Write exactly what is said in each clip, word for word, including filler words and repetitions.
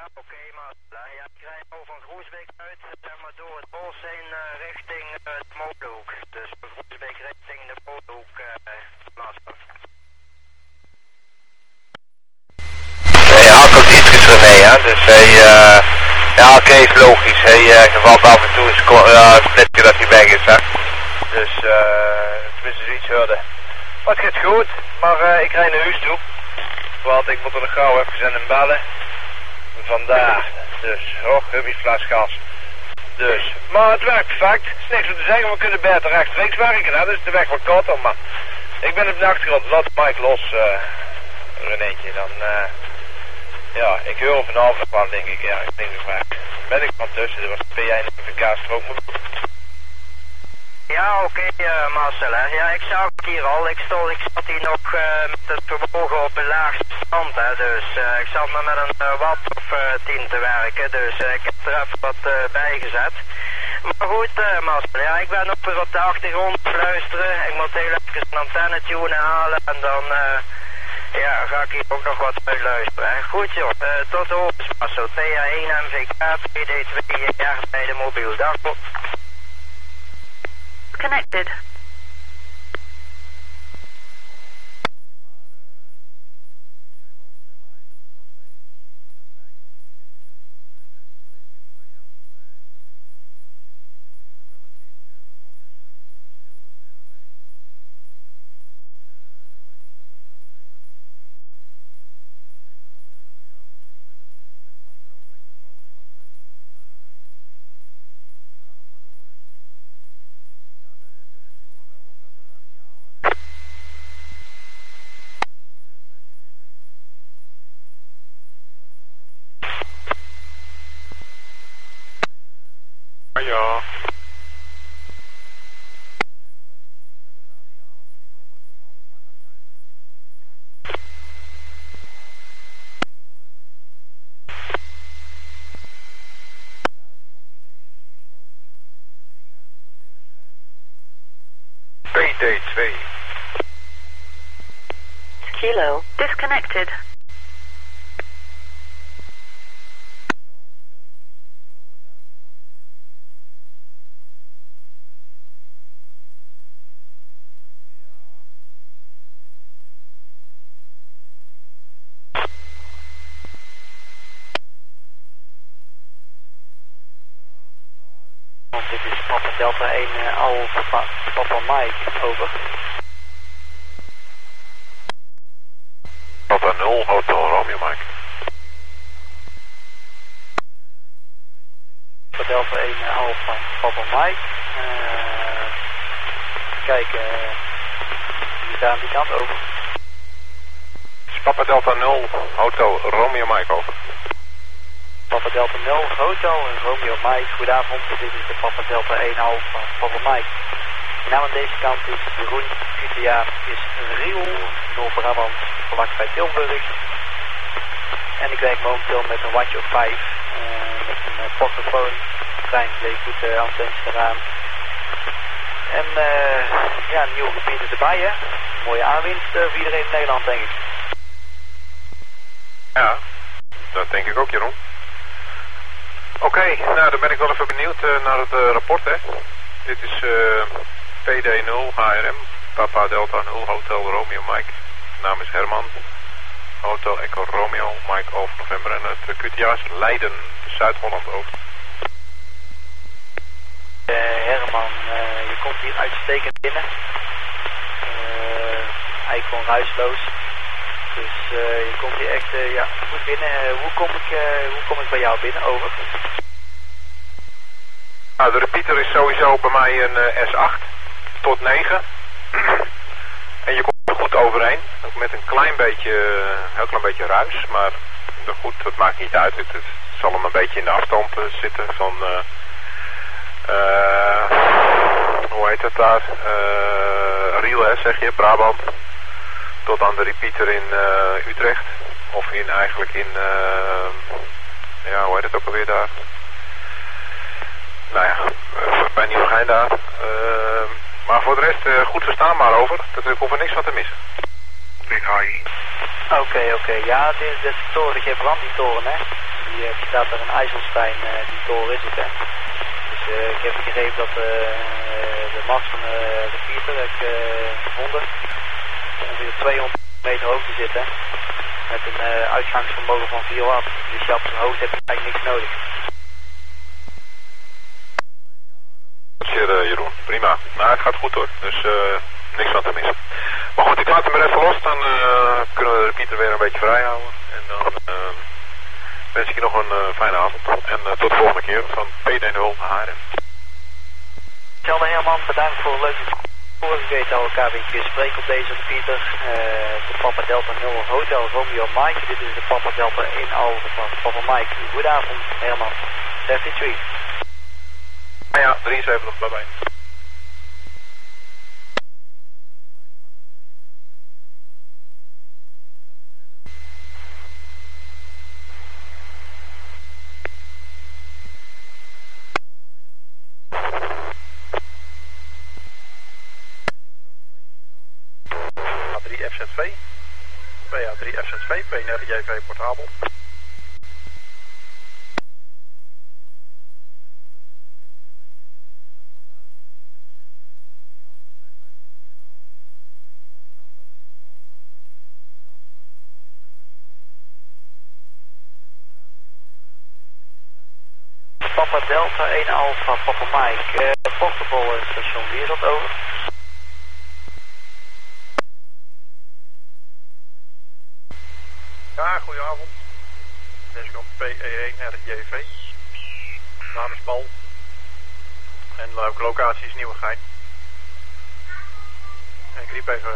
oké, okay, maar ja, ik rijd nou van Groesbeek uit, zeg maar door het bos heen uh, richting uh, het Molenhoek. Dus van Groesbeek richting de Molenhoek, uh, Master. Hij had ook iets geschreven, ja, dus hij, uh, ja oké, okay, is logisch, hij uh, valt af en toe een uh, splitje dat hij weg is, hè. Dus, eh, uh, tenminste zoiets hoorde. Maar het gaat goed, maar uh, ik rijd naar huis toe. Want ik moet er nog gauw even aan hem bellen. Vandaar. Dus, oh, hubby's flasgas. Dus, maar het werkt perfect. Er is niks om te zeggen, we kunnen beter rechtstreeks werken. Hè? Dus de weg wat korter, maar ik ben op de achtergrond. Laat Mike los, uh, Renéetje. Dan, uh, ja, ik hoor vanavond nog wel, denk ik. Ja, ik denk het maar. Ben ik van tussen, er was P één en K strook. Ja, oké, okay, uh, Marcel, hè. Ja, ik zag het hier al. Ik, stond, ik zat hier nog uh, met het vermogen op een laagste stand, hè. Dus uh, ik zat maar met een uh, watt of uh, tien te werken. Dus uh, ik heb er even wat uh, bij gezet. Maar goed, uh, Marcel, ja, ik ben ook weer op de achtergrond fluisteren. Ik moet heel even een antenne tunen halen en dan uh, ja, ga ik hier ook nog wat bij luisteren. Hè. Goed joh, uh, tot de hoogte, Marcel. T A één M V K, P D twee R bij de mobiel. Dag. Connected. Ja. P D twee. Kilo. Disconnected. Dit is Papa Delta één, uh, al Papa, Papa Mike, over. Papa nul, Hotel Romeo Mike. Papa Delta één, uh, Alpha, Papa Mike. Uh, kijken, uh, die is daar aan die kant, over. Papa Delta nul, Hotel Romeo Mike, over. Papa Delta nul, Hotel en Romeo Mike. Goedenavond, dit is de Papa Delta één Alpha, Papa Mike. De naam aan deze kant is Jeroen, U T A is Riel, Noord-Brabant, vlakbij Tilburg. En ik werk momenteel met een watje of vijf, uh, met een uh, portofoon, klein goed uh, antennes eraan. En uh, ja, een nieuw gebied erbij, hè. Mooie aanwinst uh, voor iedereen in Nederland, denk ik. Ja, dat denk ik ook, Jeroen. Oké, okay, nou dan ben ik wel even benieuwd uh, naar het uh, rapport, hè. Dit is uh, P D nul, H R M, Papa Delta nul, Hotel Romeo Mike. De naam is Herman, Hotel Echo Romeo, Mike over November. En het uh, Q T A is Leiden, Zuid-Holland over. Uh, Herman, uh, je komt hier uitstekend binnen. Uh, eigenlijk gewoon ruisloos. Dus uh, je komt hier echt uh, ja, goed binnen. Uh, hoe, kom ik, uh, hoe kom ik bij jou binnen? Over. Nou, de repeater is sowieso bij mij een uh, S acht tot negen. En je komt er goed overheen. Ook met een klein beetje, uh, heel klein beetje ruis. Maar goed, dat maakt niet uit. Het, het zal hem een beetje in de afstand uh, zitten van... Uh, uh, hoe heet het daar? Uh, Riel, hè, zeg je, Brabant. Tot aan de repeater in uh, Utrecht. Of in eigenlijk in, uh, ja, hoe heet het ook alweer daar? Nou ja, uh, bij Nieuwegein daar. Uh, maar voor de rest uh, goed verstaanbaar over. Dat ik hoef er niks van te missen. Oké, okay, oké. Okay. Ja, dit is de toren, geen branditoren, hè. die, uh, die staat daar in IJsselstein, uh, die toren is het hè. Dus uh, ik heb gegeven dat uh, de max van uh, de Pieter, ik uh, gevonden, ongeveer tweehonderd meter hoogte zitten. Met een uh, uitgangsvermogen van vier watt. Dus je op zijn hoogte heb je eigenlijk niks nodig. Zeer uh, Jeroen, prima. Nou, het gaat goed hoor, dus uh, niks aan te missen. Maar goed, ik laat hem er even los, dan uh, kunnen we de Pieter weer een beetje vrij houden. En dan uh, wens ik je nog een uh, fijne avond. En uh, tot de volgende keer van P D nul H R M. Hetzelfde Herman, bedankt voor een leuke vorige week dat we elkaar weer een keer spreken op deze Pieter. Uh, de Papa Delta nul Hotel Romeo Mike. Dit is de Papa Delta één Alpha van Papa Mike. Goedenavond Herman. drieënzeventig. Ah ja, drieënzeventig, bye bye. A drie F Z V, P A drie F Z V, P N R J V portabel. Papa Delta één Alpha, Papa Mike. Uh, portable station, wie is dat over? Ja, goedenavond. Deze kant P E één R J V. Naam is Paul. En de locatie is Nieuwegein. En ik riep even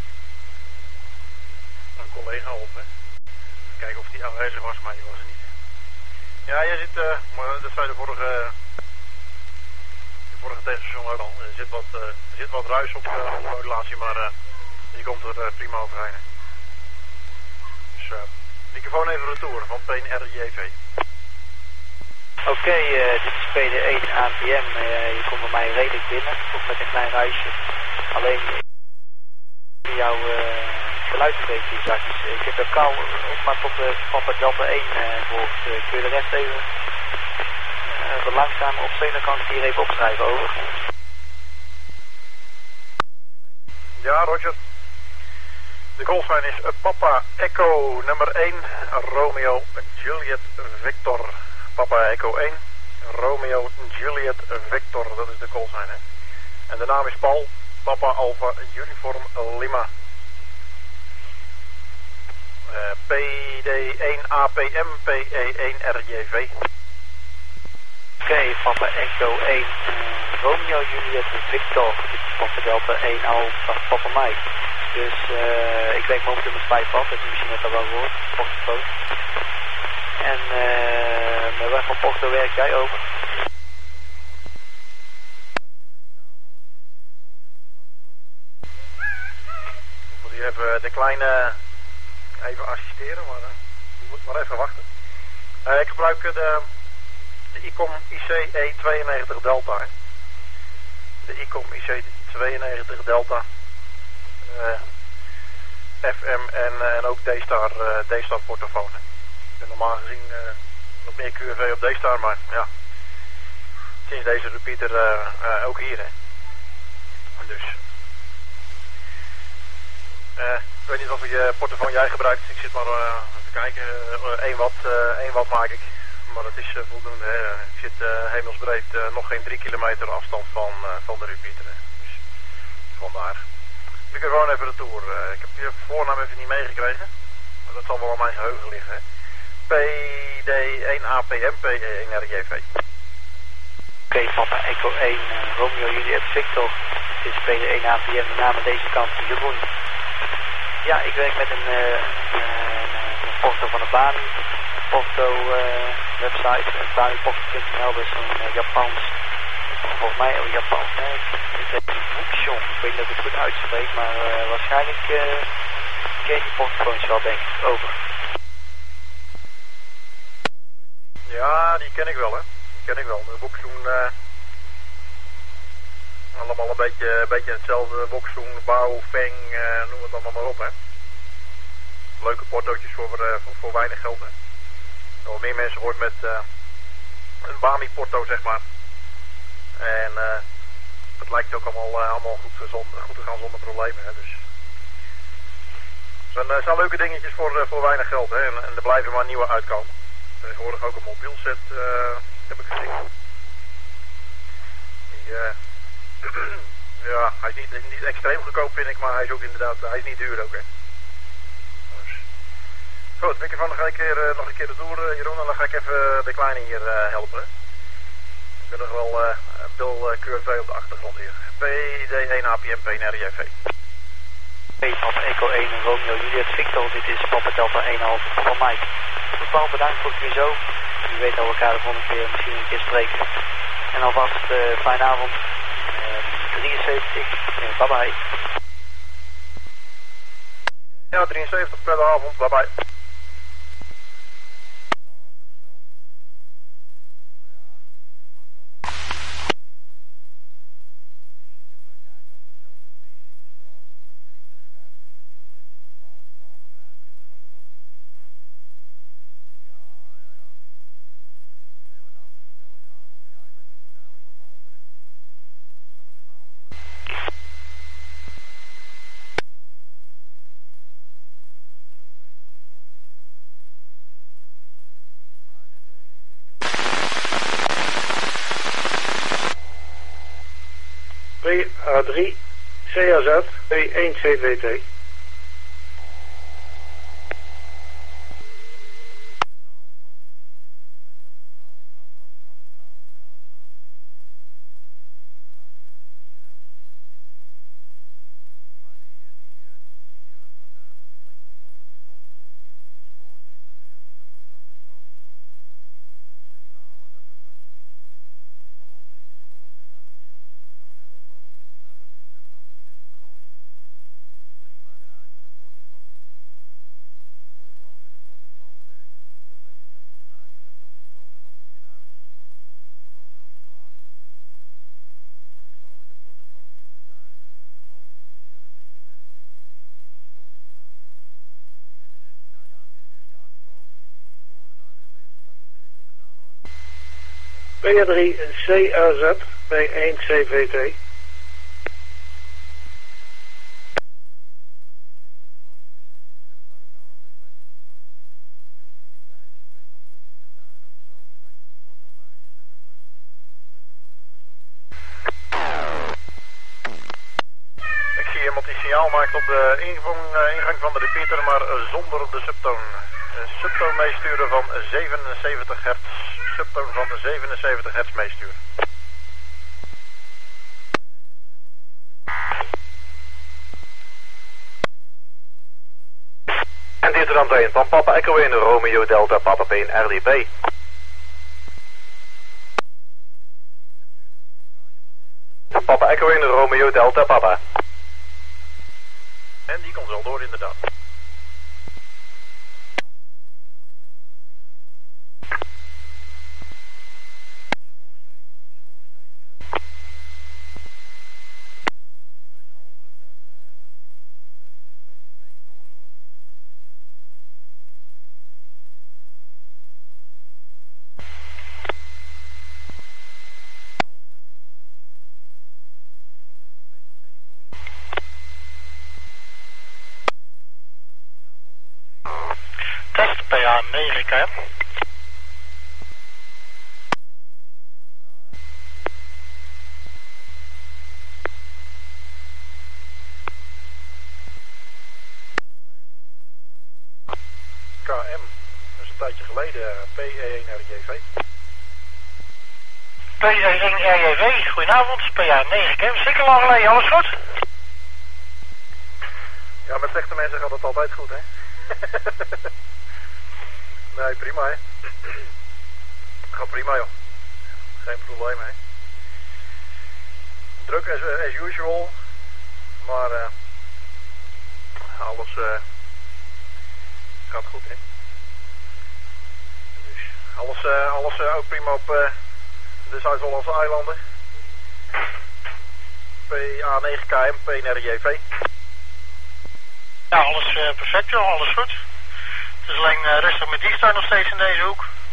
een collega op, hè. Kijken of die aanwezig was, maar die was er niet. Ja, jij zit, uh, maar dat zei de vorige, de vorige tegenstation ook al. Er zit wat, uh, er zit wat ruis op uh, de modulatie, maar uh, je komt er uh, prima overheen. Hè. Dus uh, microfoon even retour van P N R J V. Oké, okay, uh, dit is P D één A P M. Uh, je komt bij mij redelijk binnen, toch met een klein ruisje. Alleen jouw uh, geluid een beetje zachtjes. Ik heb de kou op maar tot de Papa Delta één uh, gevolgd. Uh, kun je de rest even uh, wat langzamer opsteken, dan kan ik het hier even opschrijven, over. Ja, Roger. De golflijn is uh, Papa Echo nummer één, Romeo Juliet Victor. Papa Echo één, Romeo Juliet Victor, dat is de callsign, hè. En de naam is Paul, Papa Alpha Uniform Lima. Uh, P D één A P M, P E één R J V. Oké, okay, Papa Echo één, uh, Romeo Juliet Victor, dit is Papa Delta één Alpha, Papa Mike. Dus uh, ik denk momenteel met vijf watt, dat je misschien net al wel gehoord, portofoon. En uh, met weg van Porto werk jij over? Ik moet hier even de kleine even assisteren, maar uh, je moet maar even wachten. Uh, ik gebruik de, de I C O M I C E tweeënnegentig Delta. Hè. De I C O M I C E tweeënnegentig Delta. Uh, F M en, uh, en ook D-Star, uh, D-Star portofoon. Ik ben normaal gezien uh, wat meer Q R V op D-Star, maar ja, sinds deze repeater uh, uh, ook hier. Hè. Dus, uh, ik weet niet of je portofoon jij gebruikt. Ik zit maar uh, even kijken, uh, één watt, uh, één watt maak ik, maar dat is uh, voldoende. Hè. Ik zit uh, hemelsbreed uh, nog geen drie kilometer afstand van, uh, van de repeater. Hè. Dus vandaar. Ik heb gewoon even de tour. Uh, ik heb je voornaam even niet meegekregen. Maar dat zal wel aan mijn geheugen liggen. Hè. P D één A P M, P E één R J V. Oké, okay, Papa Echo één, uh, Romeo Juliet Victor. Dit is P D één A P M, met name deze kant, Jeroen. Ja, ik werk met een, uh, uh, een porto van de Bani. Porto uh, website, bani porto punt n l, dat is een uh, Japans. Volgens mij ook Japans, nee. Dit is een Wuxion. Ik weet niet of ik het goed uitspreek, maar uh, waarschijnlijk uh, ken je die portofoons wel, denk ik. Over. Ja, die ken ik wel, hè. Die ken ik wel. De Wuxion, uh, allemaal een beetje, een beetje hetzelfde. Wuxion, Bao, Feng, uh, noem het allemaal maar op, hè. Leuke portootjes voor, uh, voor, voor weinig geld, hè. Nog meer mensen hoort met uh, een Bami-porto, zeg maar. En uh, het lijkt ook allemaal, uh, allemaal goed, zon, goed te gaan zonder problemen. Hè, dus. Het zijn, uh, zijn leuke dingetjes voor, uh, voor weinig geld. Hè, en, en er blijven maar nieuwe uitkomen. Tegenwoordig ook een mobiel set, uh, heb ik gezien. Die, uh, ja, hij is niet, niet extreem goedkoop vind ik, maar hij is ook inderdaad, hij is niet duur ook, hè. Dus. Goed, Mickey van, dan ga ik keer, uh, nog een keer de tour, uh, Jeroen, en dan ga ik even de kleine hier uh, helpen. Ik heb nog wel uh, Bill uh, Q R V op de achtergrond hier. P D één A P M P N R J V. Papa Echo één Romeo Juliet Victor, dit is Papa Delta één half van Mike. Goed, bedankt voor het weer zo. U weet dat we elkaar de volgende keer misschien een keer spreken. En alvast uh, fijne avond. Uh, drieënzeventig. Uh, bye bye. Ja, drieënzeventig, prettige avond. Bye bye. P A drie C A Z P één C V T. P A drie C A Z P één C V T. Ik zie iemand die signaal maakt op de ingang, uh, ingang van de repeater, maar uh, zonder de subtoon. Uh, subtoon meesturen van zevenenzeventig hertz. Subtoon van de zevenenzeventig hertz meesturen. En dit er aan het van Papa Echo één Romeo Delta Papa P en R D B. Papa Echo één Romeo Delta Papa. En die komt wel door inderdaad. Test P A negen K M. K M, dat is een tijdje geleden, P E één R J V. P E één R J V, goedenavond, P A negen K M, zeker lang geleden, alles goed? Ja, met slechte mensen gaat het altijd goed, hè? Nee, prima, hè? Gaat prima, joh. Geen probleem, hè? Druk as, as usual, maar uh, alles uh, gaat goed, hè? Dus alles, uh, alles uh, ook prima op uh, de Zuid-Hollandse eilanden. P A negen K M, P N R J V. Ja, alles uh, perfect joh, alles goed. Het is alleen uh, rustig met die start nog steeds in deze hoek.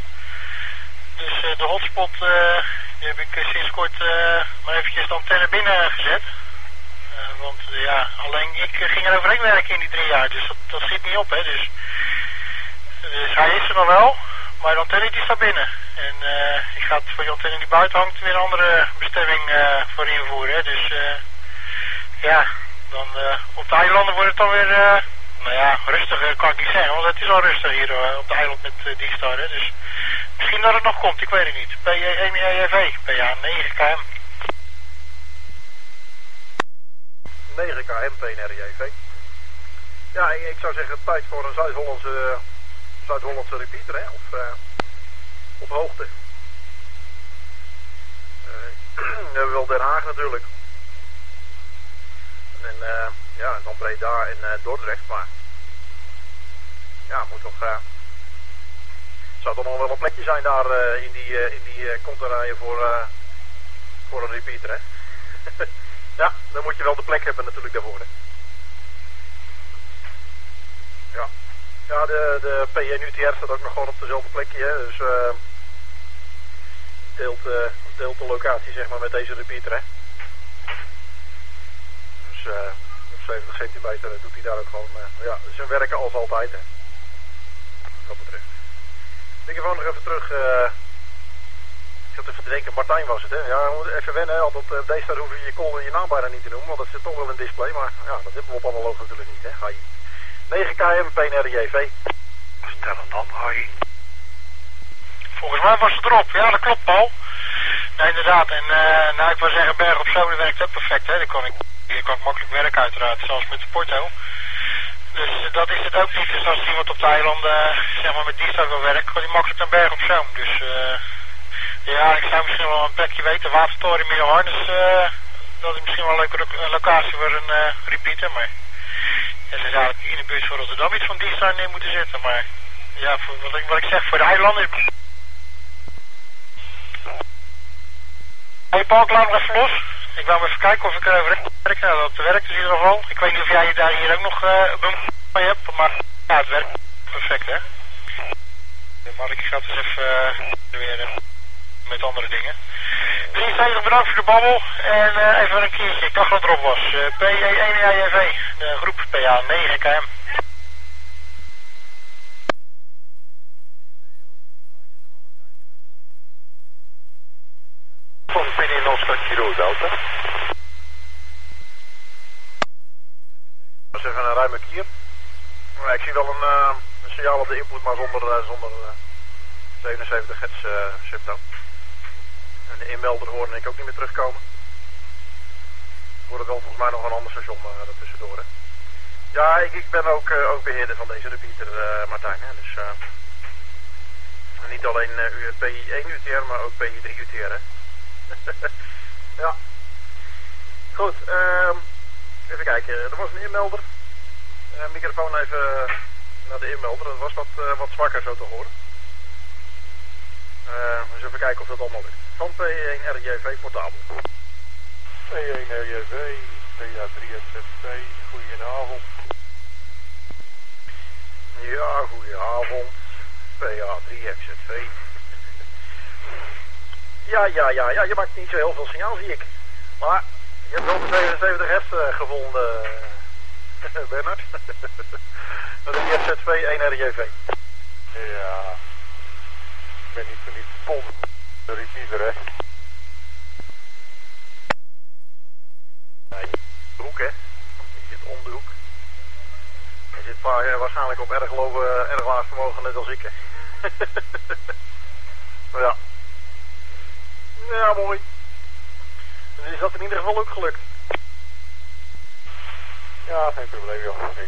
Dus uh, de hotspot, uh, die heb ik uh, sinds kort uh, maar eventjes de antenne binnen gezet. Uh, want uh, ja, alleen ik uh, ging er overheen werken in die drie jaar, dus dat, dat schiet niet op, hè. Dus, dus hij is er nog wel, maar de antenne die staat binnen. En uh, ik ga het voor die antenne die buiten hangt weer een andere bestemming uh, voor invoeren, hè. Dus uh, ja, dan uh, op de eilanden wordt het dan weer... Uh, Nou ja, rustiger kan ik niet zeggen, want het is al rustig hier uh, op de eiland met uh, D-Star, hè. Dus misschien dat het nog komt, ik weet het niet. P E één E V, P A negen K M. negen K M, P N R J V. Ja, ik, ik zou zeggen, tijd voor een Zuid-Hollandse Zuid-Hollandse repeater, hè, of uh, op hoogte. Uh, we hebben wel Den Haag natuurlijk. En uh, ja, dan Breda en uh, Dordrecht, maar ja, moet toch, uh, zou toch nog wel een plekje zijn daar uh, in die, uh, in die uh, konterijen voor, uh, voor een repeater, hè. Ja, dan moet je wel de plek hebben natuurlijk daarvoor, hè. Ja, ja de, de P N U T R staat ook nog gewoon op dezelfde plekje, hè, dus uh, deelt, uh, deelt de locatie, zeg maar, met deze repeater, hè. Dus uh, op zeventig centimeter doet hij daar ook gewoon, uh, ja, zijn werken als altijd, hè. Wat dat betreft. Ik ga nog even terug, uh, ik zat even te denken, Martijn was het, hè. Ja, we moeten even wennen, hè, want op D-Star hoef je je call en je naam bijna niet te noemen, want dat zit toch wel in display, maar ja, dat hebben we op analoog natuurlijk niet, hè. Ga je. negen K M, P N R J V. Stel het dan, hoi. Volgens mij was het erop, ja, dat klopt, Paul. Nee, inderdaad, en uh, nou, ik wil zeggen, Berg op Zoom werkt ook perfect, hè. Dan kon ik, hier kan ik makkelijk werken uiteraard, zoals met de Porto. Dus uh, dat is het ook niet. Dus als iemand op de eilanden, uh, zeg maar met D-Star wil werken, kan hij makkelijk naar Berg op Zoom. Dus uh, ja, ik zou misschien wel een plekje weten, Watertoren in Middelharnis, uh, dat is misschien wel een leuke lo locatie voor een uh, repeater, maar ja, ze zou in de buurt van Rotterdam iets van D-Star neer moeten zetten, maar ja, voor, wat, ik, wat ik zeg, voor de eilanden is... Hey Paul, ik laat nog even los. Ik wou even kijken of ik er overheen werk. Nou, dat werkt dus in ieder geval. Ik weet niet of jij je daar hier ook nog uh, bij hebt, maar ja, het werkt perfect, hè. Maar ik ga dus even uh, weer uh, met andere dingen. drieënzeventig bedankt voor de babbel. En uh, even een keertje. Ik dacht dat het erop was. Uh, P E één E J V, de groep P A negen K M. Van P D Oscar Kilo Delta. Dat is even een ruime kier. Ik zie wel een, uh, een signaal op de input, maar zonder, uh, zonder uh, zevenenzeventig hertz uh, subtoon. En de inmelder hoorde ik ook niet meer terugkomen. Ik hoorde wel volgens mij nog een ander station uh, er tussendoor. Hè. Ja, ik, ik ben ook, uh, ook beheerder van deze repeater, uh, Martijn. Hè. Dus uh, niet alleen uh, P I één U T R, maar ook P I drie U T R. Hè. Ja. Goed, uh, even kijken. Er was een inmelder. Uh, microfoon even naar de inmelder. Dat was wat, uh, wat zwakker zo te horen. Uh, dus even kijken of dat allemaal lukt. Van P één R J V portabel. P één R J V, P A drie F Z V, goedenavond. Ja, goedenavond. P A drie F Z V. Ja, ja, ja, ja, je maakt niet zo heel veel signaal, zie ik. Maar je hebt wel de zevenenzeventig hertz uh, gevonden, uh, Bernard. Dat is die F Z V één R J V. Ja, ik ben niet van die pond, de repeater, hè. Nee, de hoek, hè. Je zit om de hoek. Je zit paar, uh, waarschijnlijk op erg, low, uh, erg laag vermogen, net als ik, hè. Ja. Ja, mooi. Dus is dat in ieder geval ook gelukt. Ja, geen probleem, joh. Kijk.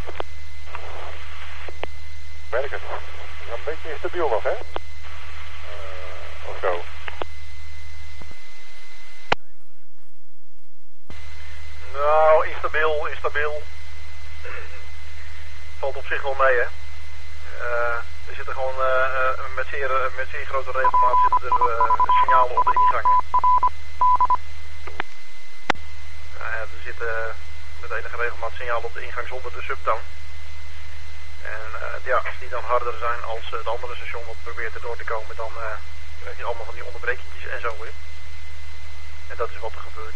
Werk het. Is een beetje instabiel nog, hè? Uh, of zo. Nou, instabiel, instabiel. Valt op zich wel mee, hè. Uh, er zitten gewoon uh, uh, met, zeer, uh, met zeer grote regelmaat zitten er uh, signalen op de ingang. Uh, er zitten uh, met enige regelmaat signalen op de ingang zonder de subtoon. En uh, ja, als die dan harder zijn als uh, het andere station wat probeert er door te komen, dan, uh, Dan krijg je allemaal van die onderbrekingjes en zo weer. En dat is wat er gebeurt.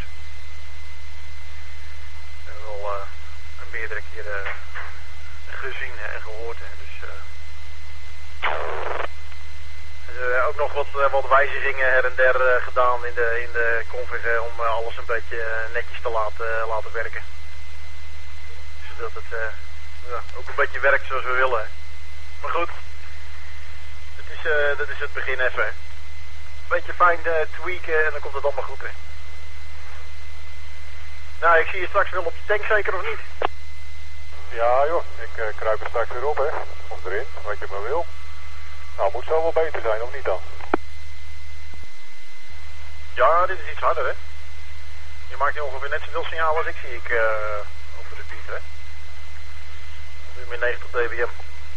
En wel uh, een meerdere keren uh, gezien en gehoord. Hè. Dus, uh, uh, ook nog wat, uh, wat wijzigingen her en der uh, gedaan in de, in de config uh, om uh, alles een beetje uh, netjes te laten, uh, laten werken. Zodat het uh, ja, ook een beetje werkt zoals we willen. Hè. Maar goed, dat is, uh, dat is het begin even. Hè. Beetje fijn uh, tweaken en dan komt het allemaal goed. Hè. Nou, ik zie je straks wel op je tank zeker of niet? Ja joh, ik uh, kruip er straks weer op hè. Of erin, wat je maar wil. Nou, moet zo wel beter zijn, of niet dan? Ja, dit is iets harder hè. Je maakt nu ongeveer net zoveel signaal als ik zie ik uh, over de Pieter hè. Nu met negentig dBm.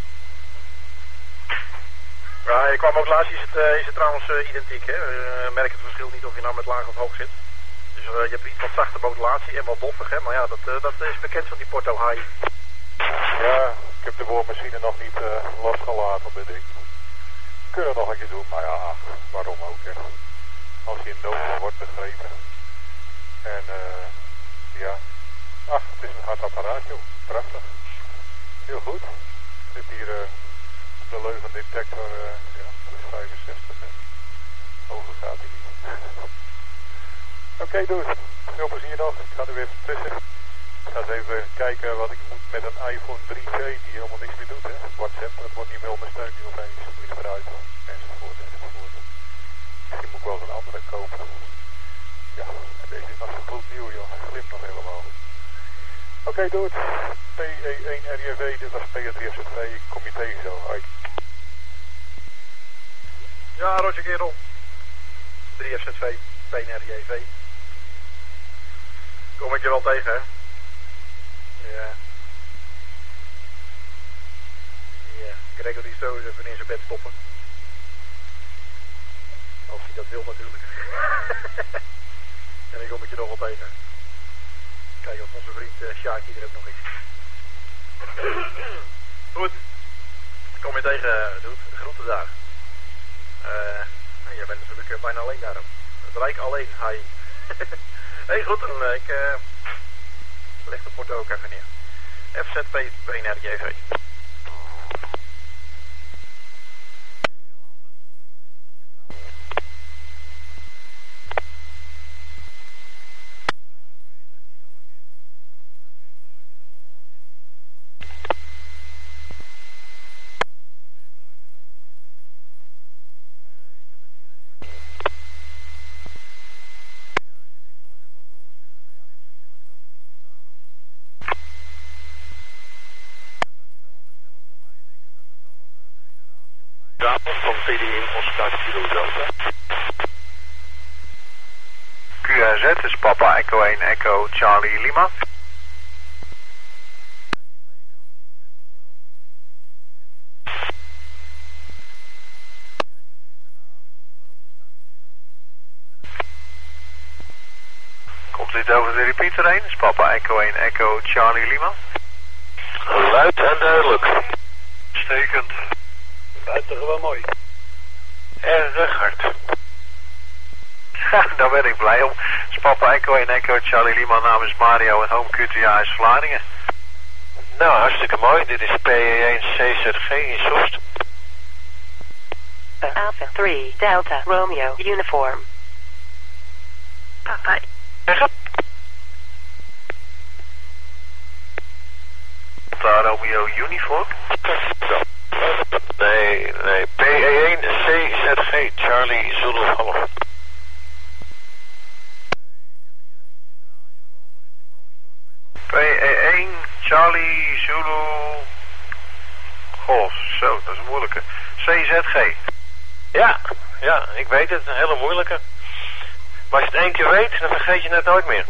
Ja, je kwam ook laatst, is het, uh, is het trouwens uh, identiek hè. Uh, merk het verschil niet of je nou met laag of hoog zit. Dus uh, je hebt iets wat zachte modulatie en wat doffig hè. Maar ja, dat, uh, dat is bekend van die Porto High. Ja, ik heb de boormachine nog niet uh, losgelaten op dit ding. Kunnen nog een keer doen, maar ja, waarom ook hè. Als je in nood wordt begrepen. En uh, ja, ach, het is een hard apparaat joh, prachtig. Heel goed. Ik zit hier uh, de leugendetector, uh, ja, dat is vijfenzestig hè. Hoger gaat hij niet. Oké, okay, doe het. Veel plezier nog. Ik ga er weer tussen. Ik ga eens even kijken wat ik moet met een iPhone drie G die helemaal niks meer doet. Hè. WhatsApp, dat wordt niet meer ondersteund nu opeens. Dat moet je eruit. Enzovoort, enzovoort. Misschien moet ik wel zo'n andere kopen. Ja, en deze is nog zo goed nieuw joh. Hij glimt nog helemaal. Oké, okay, doe het. P E één R J V, dit was P drie F Z twee. Ik kom je tegen zo. Hoi. Ja, Roger kerel. drie F Z twee, P één R J V. Kom ik je wel tegen, hè? Ja. Ja, Gregory zo eens even in zijn bed stoppen. Als hij dat wil natuurlijk. En ik kom ik je nog wel tegen. Kijk of onze vriend uh, Sjaakje er ook nog is. Goed. Kom je tegen, uh, doet. De groeten daar. Uh, jij bent natuurlijk uh, bijna alleen daarom. Het lijkt alleen, hi. Hé, hey, goed, dan uh, ik uh, leg de porto ook even neer. F Z P P één R J V. Van P D één Oscar Kilo Delta. Q R Z is Papa Echo één Echo Charlie Lima. Komt dit over de repeater heen? Is Papa Echo één Echo Charlie Lima. Luid en duidelijk. Stekend. Buitengewoon mooi. Erg hard. Ja, daar ben ik blij om. Het is Papa Echo één Echo Charlie Lima namens Mario en Home Q T A is Vlaardingen. Nou, hartstikke mooi. Dit is P E één C Z G in Soest. Alpha three Delta Romeo Uniform. Papa. Delta Romeo Uniform? Nee, nee. P E één C Z G Charlie Zulu Golf. P E één Charlie Zulu Golf. Zo, dat is een moeilijke. C Z G. Ja, ja, ik weet het. Een hele moeilijke. Maar als je het één keer weet, dan vergeet je het nooit meer.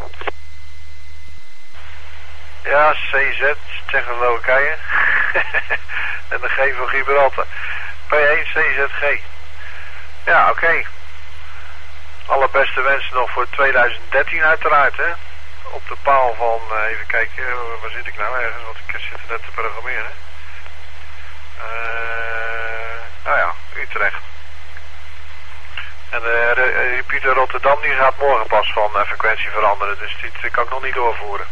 Ja, C Z, Tsjechoslowakije. En de G van Gibraltar. P één C Z G. Ja, oké. Okay. Allerbeste wensen nog voor tweeduizend dertien uiteraard, hè. Op de paal van, uh, even kijken, waar zit ik nou ergens, want ik zit er net te programmeren. Uh, nou ja, Utrecht. En de uh, repeater Rotterdam die gaat morgen pas van uh, frequentie veranderen, dus dit kan ik nog niet doorvoeren.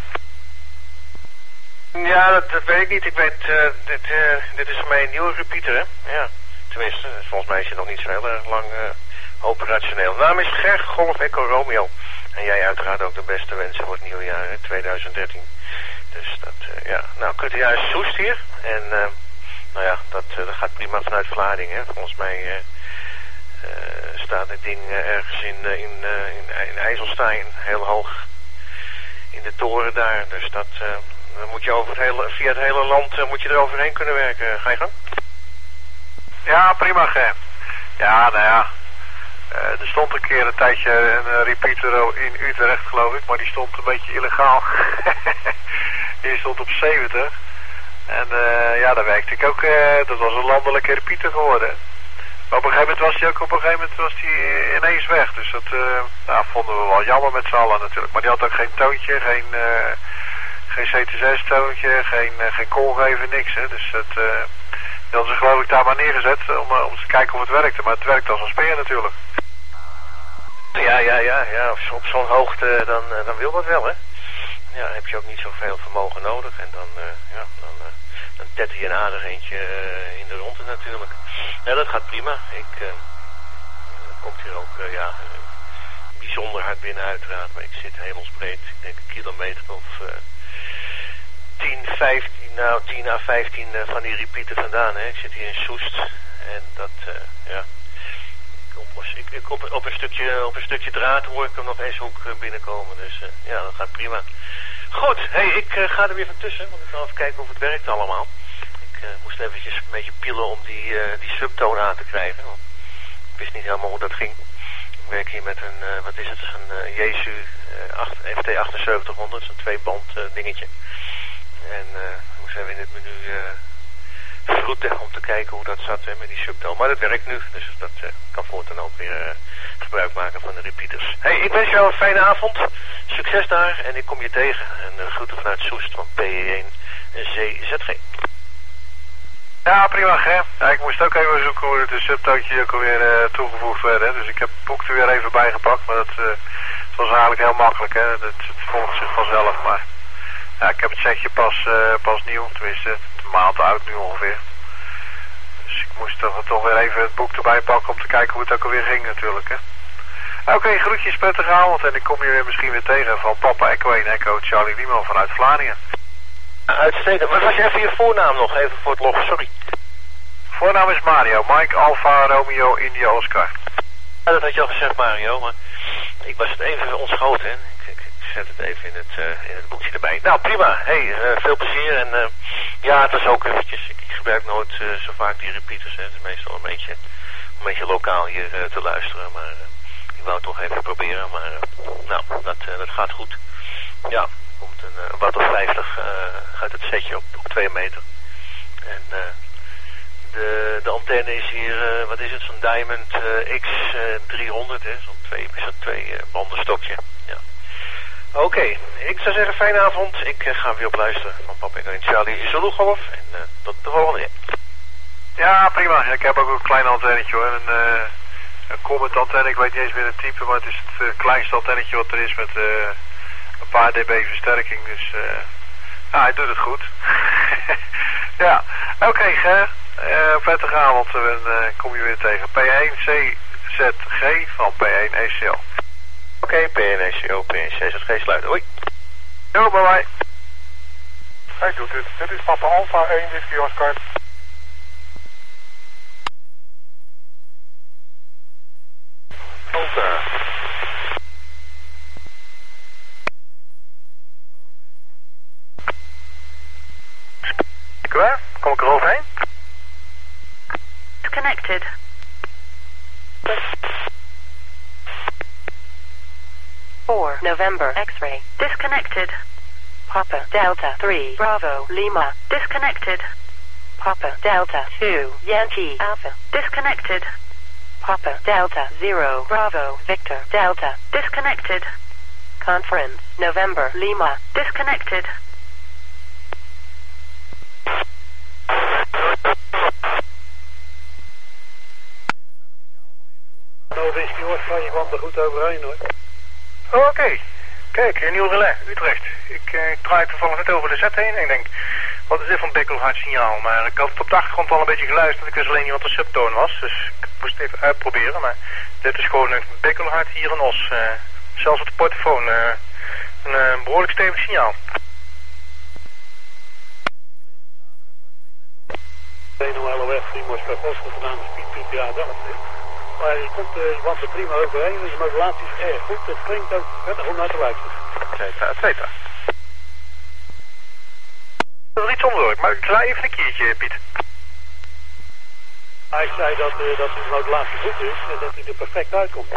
Ja, dat, dat weet ik niet. Ik weet, uh, dit, uh, dit is voor mij een nieuwe repeater, hè? Ja, tenminste, volgens mij is het nog niet zo heel erg lang uh, operationeel. Naam is Ger Golf Echo Romeo. En jij uiteraard ook de beste wensen voor het nieuwe jaar, hè, twintig dertien. Dus dat, uh, ja, nou, kunt u juist Soest hier. En, uh, nou ja, dat, uh, dat gaat prima vanuit Vlaardingen, hè. Volgens mij uh, uh, staat dit ding uh, ergens in, uh, in, uh, in, in IJsselstein, heel hoog in de toren daar. Dus dat... Uh, Dan moet je over het hele, via het hele land uh, moet je er overheen kunnen werken. Ga je gang? Ja, prima, Ger. Ja, nou ja. Uh, er stond een keer een tijdje een uh, repeater in Utrecht, geloof ik. Maar die stond een beetje illegaal. Die stond op zeventig. En uh, ja, daar werkte ik ook. Uh, dat was een landelijke repeater geworden. Maar op een gegeven moment was die ook op een gegeven moment was die ineens weg. Dus dat uh, nou, vonden we wel jammer met z'n allen natuurlijk. Maar die had ook geen toontje, geen... Uh, Geen C T zes-toontje, geen, uh, geen koolgever, niks. Hè. Dus het, uh, die hadden ze geloof ik daar maar neergezet om, uh, om te kijken of het werkte. Maar het werkt als een speer natuurlijk. Ja, ja, ja. ja. Op zo'n hoogte, dan, uh, dan wil dat wel, hè. Ja, dan heb je ook niet zoveel vermogen nodig. En dan, uh, ja, dan, uh, dan tetter je een aardig eentje uh, in de ronde natuurlijk. Ja, dat gaat prima. Ik, uh, komt hier ook, uh, ja... bijzonder hard binnen uiteraard. Maar ik zit hemelsbreed, ik denk een kilometer of... Uh, tien, vijftien, nou tien à vijftien uh, van die repeater vandaan. Hè. Ik zit hier in Soest en dat, uh, ja, ik, ik op, op, een stukje, op een stukje draad hoor ik hem nog eens ook uh, binnenkomen. Dus uh, ja, dat gaat prima. Goed, hey, ik uh, ga er weer van tussen, want ik ga even kijken of het werkt allemaal. Ik uh, moest eventjes een beetje pielen om die, uh, die subtoon aan te krijgen. Want ik wist niet helemaal hoe dat ging. Ik werk hier met een, uh, wat is het, een uh, Jesu uh, F T achtenzeventighonderd, zo'n twee band uh, dingetje. En uh, we moesten even in het menu uh, vergroeten om te kijken hoe dat zat hè, met die subtoon. Maar dat werkt nu, dus dat uh, kan voortaan ook weer uh, gebruik maken van de repeaters. Hey, ik wens jou een fijne avond. Succes daar en ik kom je tegen. En uh, groeten vanuit Soest van P E één C Z G. Ja, prima, Ger. Ja, ik moest ook even zoeken hoe de subtoontjes ook alweer uh, toegevoegd werden. Dus ik heb het boek er weer even bijgepakt. Maar dat, uh, het was eigenlijk heel makkelijk, hè. Dat, het volgt zich vanzelf, maar... Ja, ik heb het setje pas, uh, pas nieuw, tenminste, een maand oud nu ongeveer. Dus ik moest toch, toch weer even het boek erbij pakken om te kijken hoe het ook alweer ging natuurlijk, hè. Oké, okay, groetjes, prettige avond en ik kom je weer misschien weer tegen van Papa Echo één Echo Charlie Limo vanuit Vlaardingen. Uitstekend. Wat was je even je voornaam nog, even voor het log, sorry. Voornaam is Mario, Mike Alpha Romeo India Oscar. Ja, dat had je al gezegd Mario, maar ik was het even ontschoten, hè. Ik zet het even in het, uh, in het boekje erbij. Nou, prima. Hey, uh, veel plezier. En uh, ja, het was ook eventjes... Ik, ik gebruik nooit uh, zo vaak die repeaters. Hè. Het is meestal een beetje, een beetje lokaal hier uh, te luisteren. Maar uh, ik wou het toch even proberen. Maar uh, nou, dat, uh, dat gaat goed. Ja, komt een uh, watt of vijftig uh, uit het setje op, op twee meter. En uh, de, de antenne is hier... Uh, wat is het? Zo'n Diamond uh, X driehonderd. Hè. Zo'n twee, zo'n twee uh, bandenstokje. Ja. Oké, okay, ik zou zeggen fijne avond. Ik uh, ga weer op luisteren van Papa Echo één Charlie Zulu Golf. En uh, tot de volgende keer. Ja, prima. Ik heb ook een klein antennetje hoor. Een, uh, een Comet antenne, ik weet niet eens meer het type, maar het is het uh, kleinste antennetje wat er is met uh, een paar dB versterking. Dus uh, ja, hij doet het goed. Ja, oké, okay, Ger. Uh, prettige avond en uh, kom je weer tegen. P één C Z G van P één E C O. Oké, okay, P één E C O, P één C Z G sluiten. Hoi. Jo, bye bye. Hij doet het. Dit is Papa Alpha één Whisky Oscar. Alpha. Klaar? Kom ik er overheen? Connected. four November X-ray. Disconnected. Papa Delta three Bravo Lima. Disconnected. Papa Delta two Yankee Alpha. Disconnected. Papa Delta zero Bravo Victor Delta. Disconnected. Conference November Lima. Disconnected. Hallo, November Whisky Oscar, je kwam er goed overheen hoor. Oké. Okay. Kijk, een nieuw relais, Utrecht. Ik, uh, ik draai toevallig net over de zet heen en ik denk, wat is dit voor een bikkelhard signaal? Maar ik had het op de achtergrond al een beetje geluisterd. Ik wist alleen niet wat de subtoon was, dus ik moest het even uitproberen. Maar dit is gewoon een bikkelhard hier in Os. Uh, zelfs op de portofoon uh, een uh, behoorlijk stevig signaal. een nul L O F, die moest bij Oscar gedaan, de speedpit, ja dat is. Maar je komt uh, je er prima overheen, dus de modulatie is erg goed. Het klinkt ook prettig om naar te luisteren. Zeta, et cetera. Dat is iets onbedoeld, maar ik sla even een keertje, Piet. Hij zei dat, uh, dat de modulatie goed is en dat hij er perfect uitkomt.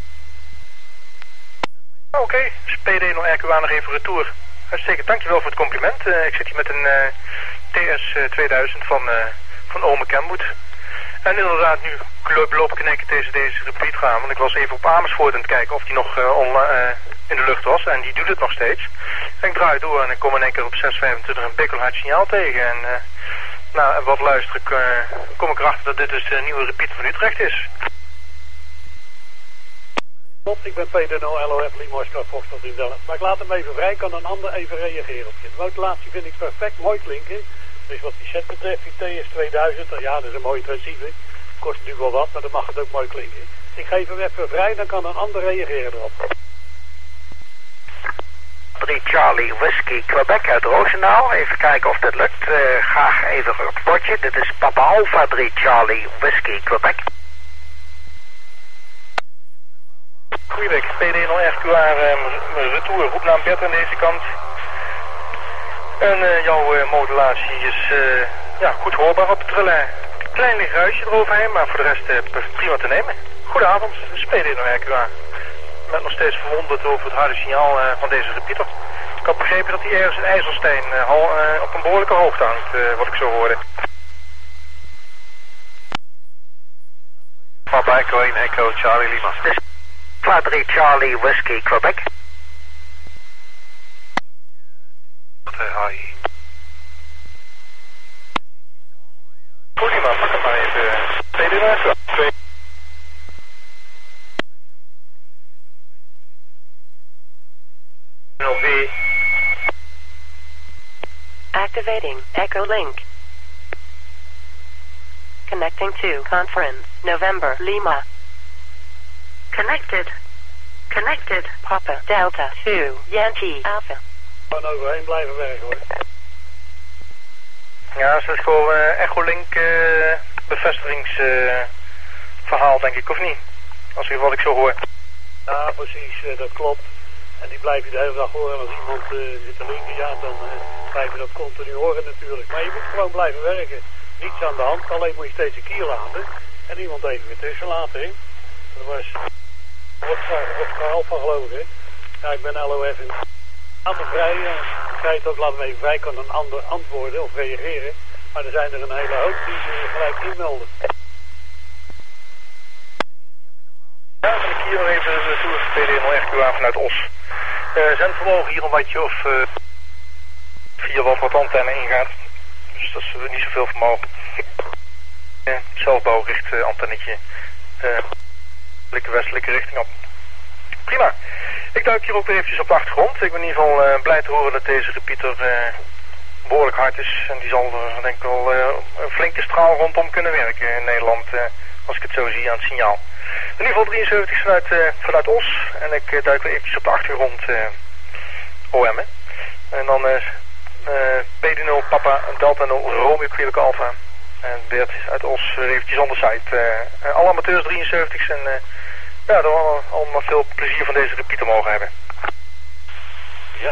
Oké, okay. dus P D nul R Q A nog even retour. Uitstekend, dankjewel voor het compliment. Uh, ik zit hier met een uh, T S tweeduizend van, uh, van Ome Kenwood. En inderdaad, nu loop ik in één keer deze, deze repeat gaan, want ik was even op Amersfoort aan het kijken of die nog uh, on, uh, in de lucht was. En die doet het nog steeds. En ik draai door en ik kom in één keer op zes vijfentwintig een bikkelhard signaal tegen. En uh, nou, wat luister ik, uh, kom ik erachter dat dit dus de nieuwe repeat van Utrecht is. Klopt, ik ben P D nul L O F Lima Oscar Foxtrot in Delft. Maar ik laat hem even vrij, kan een ander even reageren op je. De modulatie vind ik perfect mooi klinken. Dus wat die set betreft, die T S tweeduizend, ja dat is een mooie transceiver. Kost natuurlijk wel wat, maar dan mag het ook mooi klinken. Ik geef hem even vrij, dan kan een ander reageren erop. drie Charlie Whiskey Quebec uit Roosendaal. Even kijken of dit lukt. Uh, graag even op het bordje. Dit is Papa Alpha drie Charlie Whiskey Quebec. Goeiedag, P D nul R Q A um, retour, roepnaam Bert aan deze kant. En uh, jouw uh, modulatie is uh, ja, goed hoorbaar op het relais. Klein licht ruisje eroverheen, maar voor de rest uh, prima te nemen. Goedenavond, P D nul R Q A. Ik ben nog steeds verwonderd over het harde signaal uh, van deze repeater. Ik had begrepen dat hij ergens in IJsselstein uh, al, uh, op een behoorlijke hoogte hangt, uh, wat ik zo hoorde. Papa Echo één Echo Charlie Lima. Dus Papa drie Charlie Whiskey Quebec. Hi. Goed iemand, pak hem maar even. P D nul R Q A. V. Activating Echo Link. Connecting to conference November Lima. Connected. Connected. Papa Delta two Yankee Alpha. Gewoon overheen blijven werken hoor. Ja, dat is gewoon uh, Echolink uh, bevestigingsverhaal uh, denk ik, of niet? Als ik wat ik zo hoor. Ja, precies, uh, dat klopt. En die blijf je de hele dag horen. Als iemand uh, zit te linken, ja, dan uh, blijf je dat continu horen natuurlijk. Maar je moet gewoon blijven werken. Niets aan de hand, alleen moet je steeds een kier laten. En iemand even weer tussen laten, hè. Dat was Oscar Alpha geloof ik, hè. Ja, ik ben L O F in. Laat hem vrij, uh, ik zei het ook, laat hem even vrij, kan een ander antwoorden of reageren. Maar er zijn er een hele hoop die uh, gelijk inmelden. Ja, dan ben ik hier nog even de Tour P D nul R Q A vanuit Os. Uh, zendvermogen hier een watje of uh, vier watt wat antenne ingaat. Dus dat is uh, niet zoveel vermogen. Uh, zelfbouwricht uh, antennetje. Uh, westelijke richting op. Prima. Ik duik hier ook weer eventjes op de achtergrond. Ik ben in ieder geval uh, blij te horen dat deze repeater uh, behoorlijk hard is. En die zal er denk ik wel uh, een flinke straal rondom kunnen werken in Nederland. Uh, als ik het zo zie aan het signaal. In ieder geval drieënzeventig vanuit, uh, vanuit Os. En ik uh, duik weer eventjes op de achtergrond uh, O M. Hè. En dan uh, uh, P D nul Papa Delta nul Romeo Quebec Alpha. En Bert uit Os weer eventjes on the site. Uh, alle amateurs drieënzeventig's en uh, ja, dan allemaal, allemaal veel plezier van deze repeater mogen hebben. Ja.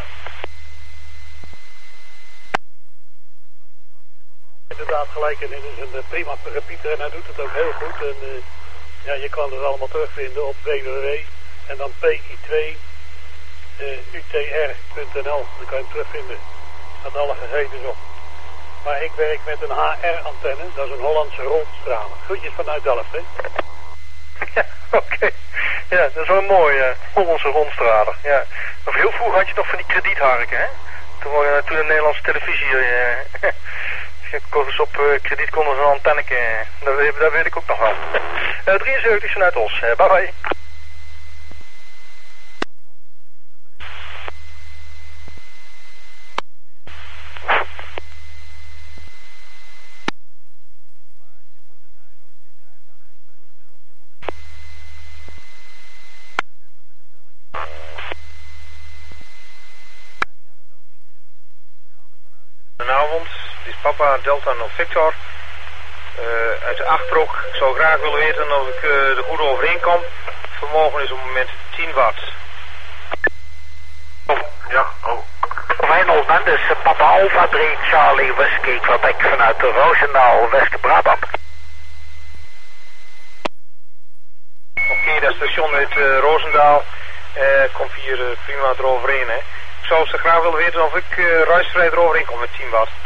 Inderdaad gelijk, en dit is een uh, prima repeater en hij doet het ook heel goed. En uh, ja, je kan het allemaal terugvinden op w w w en dan P I twee U T R punt N L. Dan kan je hem terugvinden. Er staat alle gegevens op. Maar ik werk met een H R-antenne, dat is een Hollandse rondstraler. Groetjes vanuit Delft, hè? Ja, oké. Okay. Ja, dat is wel een mooie uh, Hollandse rondstraler. Ja. Of heel vroeg had je nog van die kredietharken, hè? Toen, uh, toen de Nederlandse televisie uh, kost op uh, krediet konden ze een antenneke, dat, dat weet ik ook nog wel. uh, drieënzeventig vanuit Os, uh, bye bye. Goedenavond, dit is Papa Delta nul Victor. Uh, uit de Achterhoek. Ik zou graag willen weten of ik uh, de goede overeenkom. Het vermogen is op het moment tien watt. Oh, ja, oh. Wijnald Mendes, Papa Alpha drie Charlie Whiskey Quebec vanuit de Roosendaal, West-Brabant. Oké, okay, dat station uit uh, Roosendaal uh, komt hier uh, prima eroverheen, hè. Ik zou ze graag willen weten of ik uh, ruisvrij eroverheen kom met tien watt.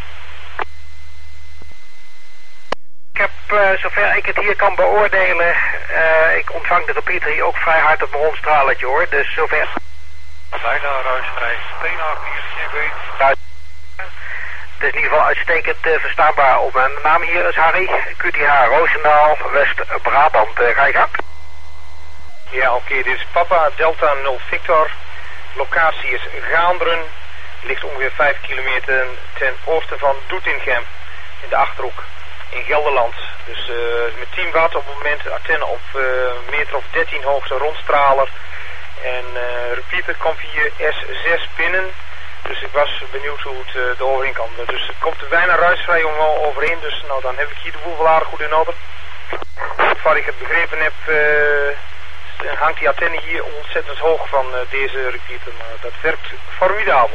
Ik heb, uh, zover ik het hier kan beoordelen, uh, ik ontvang de repeater hier ook vrij hard op mijn rondstraletje hoor, dus zover. Bijna ruisvrij, Steenhaag hier, G B. Het is in ieder geval uitstekend uh, verstaanbaar op mijn naam hier is Harry, Q T H Roosendaal, West-Brabant. Uh, ga je gang? Ja, oké, okay, dit is Papa Delta nul Victor. Locatie is Gaanderen, ligt ongeveer vijf kilometer ten oosten van Doetinchem, in de Achterhoek, in Gelderland. Dus uh, met tien watt op het moment, antenne op uh, een meter of dertien hoogte, rondstraler. En uh, repeater komt via S zes binnen, dus ik was benieuwd hoe het uh, er overheen kan. Dus het komt er bijna ruisvrij om overheen, dus nou dan heb ik hier de boel wel aardig goed in orde. Waar ik het begrepen heb, uh, hangt die antenne hier ontzettend hoog van uh, deze repeater, maar dat werkt formidabel.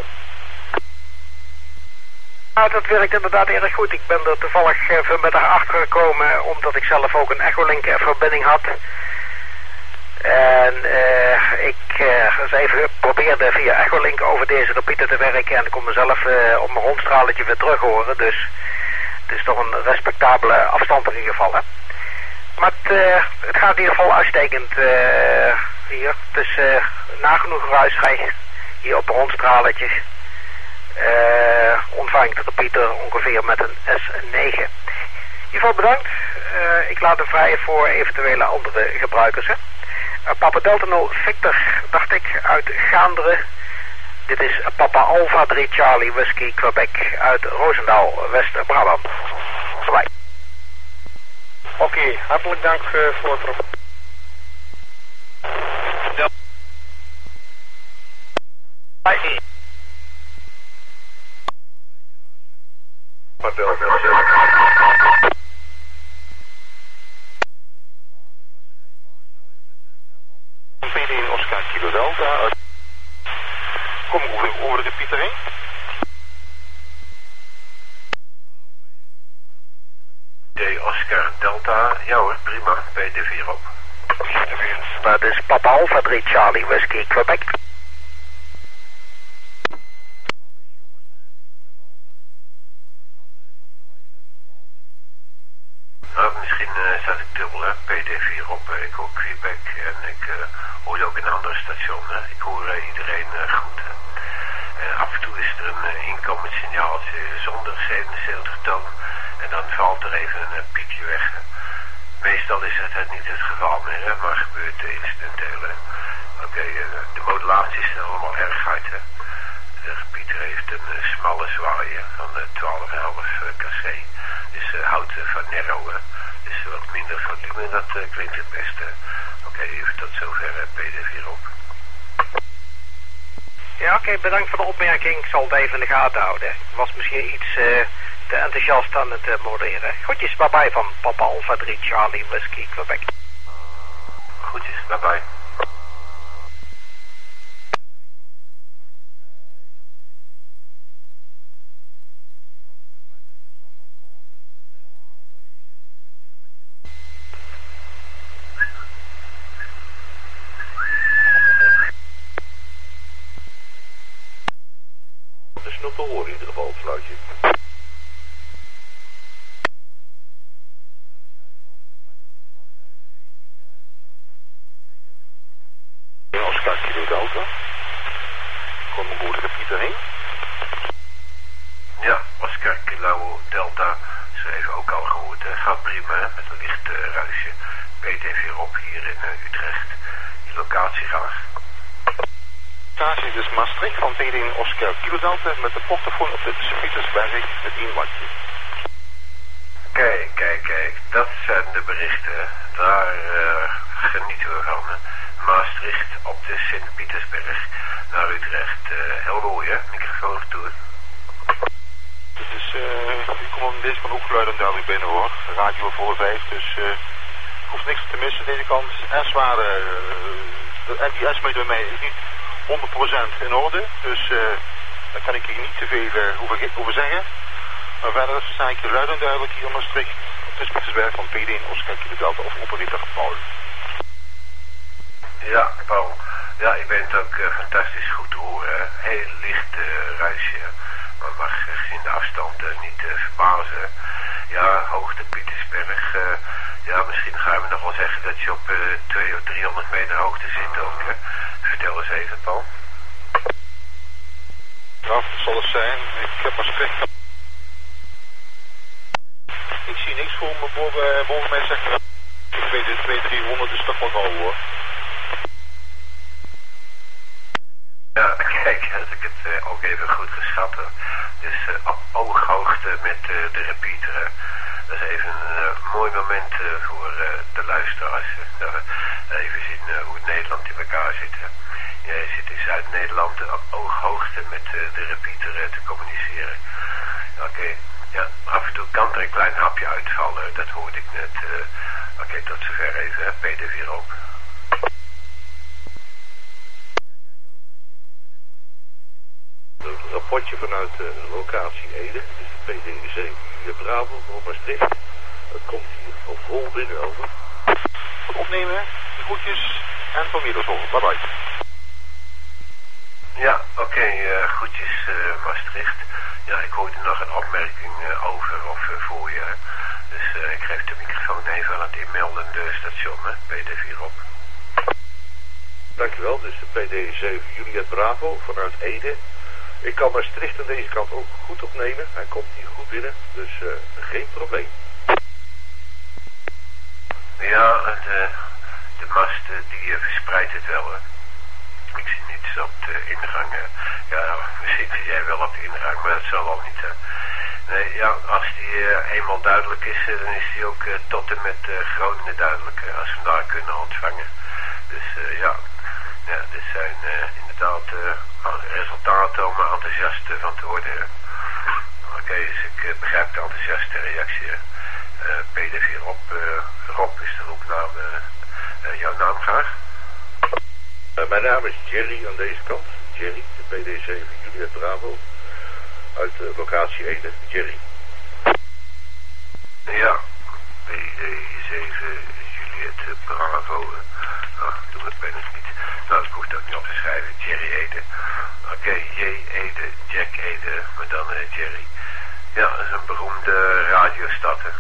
Nou, dat werkt inderdaad erg goed. Ik ben er toevallig uh, vanmiddag achter gekomen, omdat ik zelf ook een Echolink uh, verbinding had. En uh, ik uh, eens even probeerde via Echolink over deze repeater te werken en ik kon mezelf uh, op mijn rondstraletje weer terug horen. Dus het is toch een respectabele afstand in ieder geval, hè. Maar het, uh, het gaat in ieder geval uitstekend uh, hier. Dus uh, nagenoeg ruisvrij hier op een rondstraletje. Uh, ontvang ik de repeater ongeveer met een S negen. In ieder geval bedankt. Uh, ik laat hem vrij voor eventuele andere gebruikers. Hè. Uh, Papa Delta nul Victor, dacht ik, uit Gaanderen. Dit is Papa Alpha drie Charlie Whiskey Quebec uit Roosendaal, West-Brabant. Bye. Oké, okay, hartelijk dank uh, voor het rapport. Bye. P D in Oscar Kilo Delta. Kom over, over de Pieter heen. D Oscar Delta, ja hoor, prima, P D vier op. Dat is Papa Alpha drie Charlie Whiskey Quebec. Nou, misschien uh, zat ik dubbel, hè, P D vier op, uh, ik hoor Quebec en ik uh, hoor je ook een ander station, hè. Ik hoor uh, iedereen uh, goed. Uh, af en toe is er een uh, inkomend signaaltje zonder zevenenzeventig toon en dan valt er even een uh, piepje weg. Hè. Meestal is het, het niet het geval meer, hè, maar gebeurt uh, incidenteel. Oké, okay, uh, de modulaties zijn allemaal erg hard, hè. De repeater heeft een uh, smalle zwaaier van uh, twaalf komma vijf uh, kc. Dus uh, hout uh, van Nero, hè. Dus uh, wat minder volume, dat uh, klinkt het beste. Oké, okay, even tot zover uh, P D vier op. Ja, oké, okay, bedankt voor de opmerking. Ik zal het even in de gaten houden. Ik was misschien iets uh, te enthousiast aan het uh, modereren. Goedjes, bye bye van Papa Alpha drie Charlie Whiskey Quebec. Goedjes, bye bye. Dus nog te horen in ieder geval het fluitje. Oscar Kilo Delta. Kom over de Pieter heen. Ja, Ja, Oscar Kilo Delta, zo even ook al gehoord. Uh, gaat prima, hè? Met een licht uh, ruisje. P D vier op hier in uh, Utrecht. Die locatie graag. Locatie dus Maastricht van P D één Oscar Kilo Delta met de portofoon op de Sint-Pietersberg met één wattje. Kijk, kijk, kijk. Dat zijn de berichten. Daar uh, genieten we van. Hè? Maastricht op de Sint-Pietersberg naar Utrecht. Uh, heel mooi, hè? Microfoon toe. Het is, uh, ik kom deze kant ook geluid en duidelijk binnen, hoor. Radio voor vijf, dus uh, hoeft niks te missen deze kant. S-waarde, uh, de N P S-meter bij mij is niet honderd procent in orde, dus uh, daar kan ik hier niet te veel uh, over, over zeggen. Maar verder sta ik hier luid en duidelijk hier in Maastricht op de Sint-Pietersberg van P D één Oscar Kilo Delta of operator Paul. Ja, Paul. Ja, ik ben het ook uh, fantastisch goed te horen. Hè? Heel licht uh, ruisje. Maar mag uh, gezien de afstand uh, niet uh, verbazen. Ja, hoogte Pietersberg. Uh, ja, misschien gaan we nog wel zeggen dat je op uh, tweehonderd of driehonderd meter hoogte zit ook. Hè? Vertel eens even, Paul. Nou, dat zal het zijn. Ik heb maar spek. Ik zie niks voor me boven, boven mij zeggen. Ik weet het, tweehonderd, driehonderd is toch wel gauw, hoor. Ja, kijk, als ik het uh, ook even goed geschat heb. Dus uh, ooghoogte met uh, de repeater. Hè. Dat is even een uh, mooi moment uh, voor uh, de luisteraars. Uh, even zien uh, hoe Nederland in elkaar zit. Hè. Jij zit in Zuid-Nederland uh, ooghoogte met uh, de repeater uh, te communiceren. Oké, okay. Ja, af en toe kan er een klein hapje uitvallen. Dat hoorde ik net. Uh, Oké, okay, tot zover even. Hè. P D vier op. Een rapportje vanuit uh, de locatie Ede, dus de P D zeven Julia Bravo van Maastricht. Dat komt hier van vol binnen over. Opnemen, de groetjes en van Wiedershoven. Bye bye. Ja, oké, okay, uh, groetjes uh, Maastricht. Ja, ik hoorde nog een opmerking uh, over of uh, voor je. Hè. Dus uh, ik geef de microfoon even aan het inmeldende station, hè. P D vier op. Dankjewel, dus de P D zeven Julia Bravo vanuit Ede. Ik kan Maastricht aan deze kant ook goed opnemen. Hij komt hier goed binnen, dus uh, geen probleem. Ja, de, de mast die uh, verspreidt het wel. Hè. Ik zie niets op de ingang. Uh, ja, misschien zie jij wel op de ingang, maar dat zal wel niet. Hè. Nee, ja, als die uh, eenmaal duidelijk is, uh, dan is die ook uh, tot en met uh, Groningen duidelijk. Uh, als we hem daar kunnen ontvangen. Dus uh, ja, ja, dit zijn uh, inderdaad uh, resultaten om enthousiast van te worden. Oké, okay, dus ik uh, begrijp de enthousiaste reactie. Uh, P D vier op, uh, Rob is de roepnaam. Uh, uh, jouw naam graag? Uh, mijn naam is Jerry aan deze kant. Jerry, de P D zeven Juliet Bravo. Uit de uh, locatie Ede. Jerry. Ja, P D zeven Juliet Bravo. Nou, doe het bijna niet. Nou, ik hoef het ook niet op te schrijven. Jerry Ede. Oké, okay, J Ede, Jack Ede, maar dan uh, Jerry. Ja, dat is een beroemde radiostad, hè.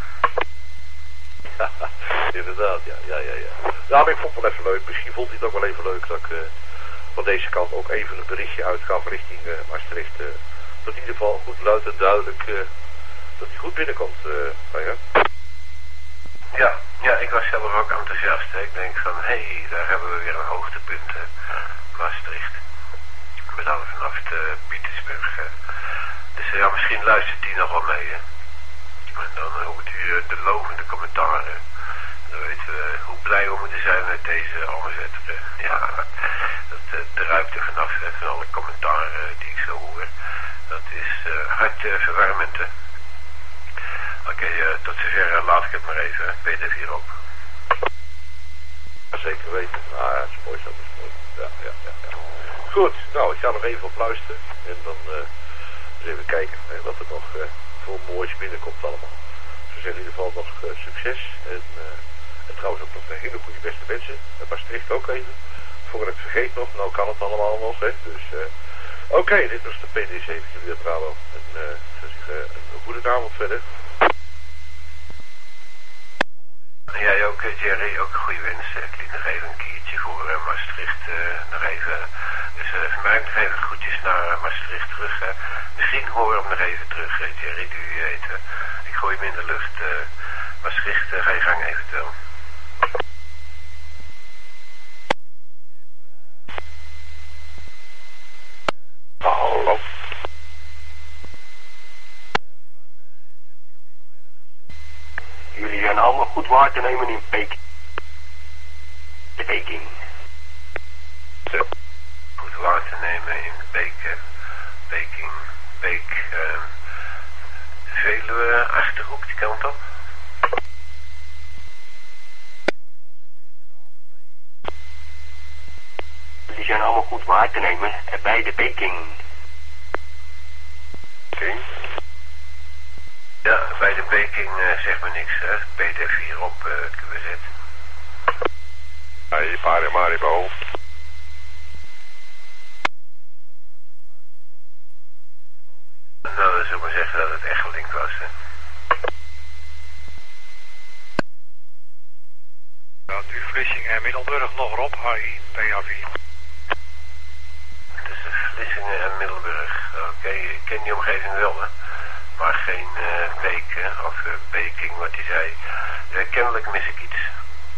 Ja, inderdaad, ja, ja, ja, ja. Nou, maar ik vond het wel even leuk. Misschien vond hij het ook wel even leuk dat ik uh, van deze kant ook even een berichtje uitgaf richting uh, Maastricht. Uh, dat in ieder geval goed luid en duidelijk, uh, dat hij goed binnenkomt. Uh, nou ja. Ja, ja, ik was zelf ook enthousiast. Hè. Ik denk van, hé, hey, daar hebben we weer een hoogtepunt, hè. Maastricht. Maar dan vanaf de Pietersburg. Hè. Dus ja, misschien luistert die nog wel mee, hè. En dan hoort u uh, de lovende commentaren. En dan weten we hoe blij we moeten zijn met deze omzet. Uh, ja, dat uh, druipt er vanaf, hè, van alle commentaren die ik zo hoor. Dat is uh, hartverwarmend, hè. Oké, okay, uh, tot zover uh, laat ik het maar even, hè. P D vier op. Ja, zeker weten. Ah, ja, dat is mooi zo, dat is mooi. Ja, ja, ja, ja. Goed, nou, ik ga nog even op luisteren. En dan uh, eens even kijken hè, wat er nog uh, voor moois binnenkomt allemaal. Ze zeggen in ieder geval nog uh, succes. En, uh, en trouwens ook nog een hele goede beste mensen. En Maastricht ook even. Voor ik het vergeet nog, nou kan het allemaal nog, hè. Dus, uh, oké, okay, dit was de P D zeven Julia Bravo. En uh, ik zou zeggen, een goede avond verder. Jij ook, Jerry, ook goede wensen. Ik liet nog even een keertje voor uh, Maastricht uh, nog even Dus uh, voor mij nog even groetjes naar uh, Maastricht terug. Uh, misschien hoor je hem nog even terug, uh, Jerry, die u heet. Uh, ik gooi hem in de lucht. Uh, Maastricht, uh, ga je gang eventueel. Hallo. Jullie zijn allemaal goed waar te nemen in Peking. Peking. Goed waar te nemen in Peking. Peking. Peek. Uh, Veluwe, Achterhoek, die kant op. Jullie zijn allemaal goed waar te nemen bij de Peking. Peking? Ja, bij de Peking uh, zeg maar niks, hè. P D vier op uh, Q Z. Hey, pari Maribo. Nou, dan zou ik maar zeggen dat het echt gelinkt was, hè. Dat u Vlissingen en Middelburg nog op, H I, P A vier. Tussen Vlissingen en Middelburg. Oké, okay, ik ken die omgeving wel, hè. Maar geen uh, Beek, hè, of uh, Peking, wat hij zei. Uh, kennelijk mis ik iets.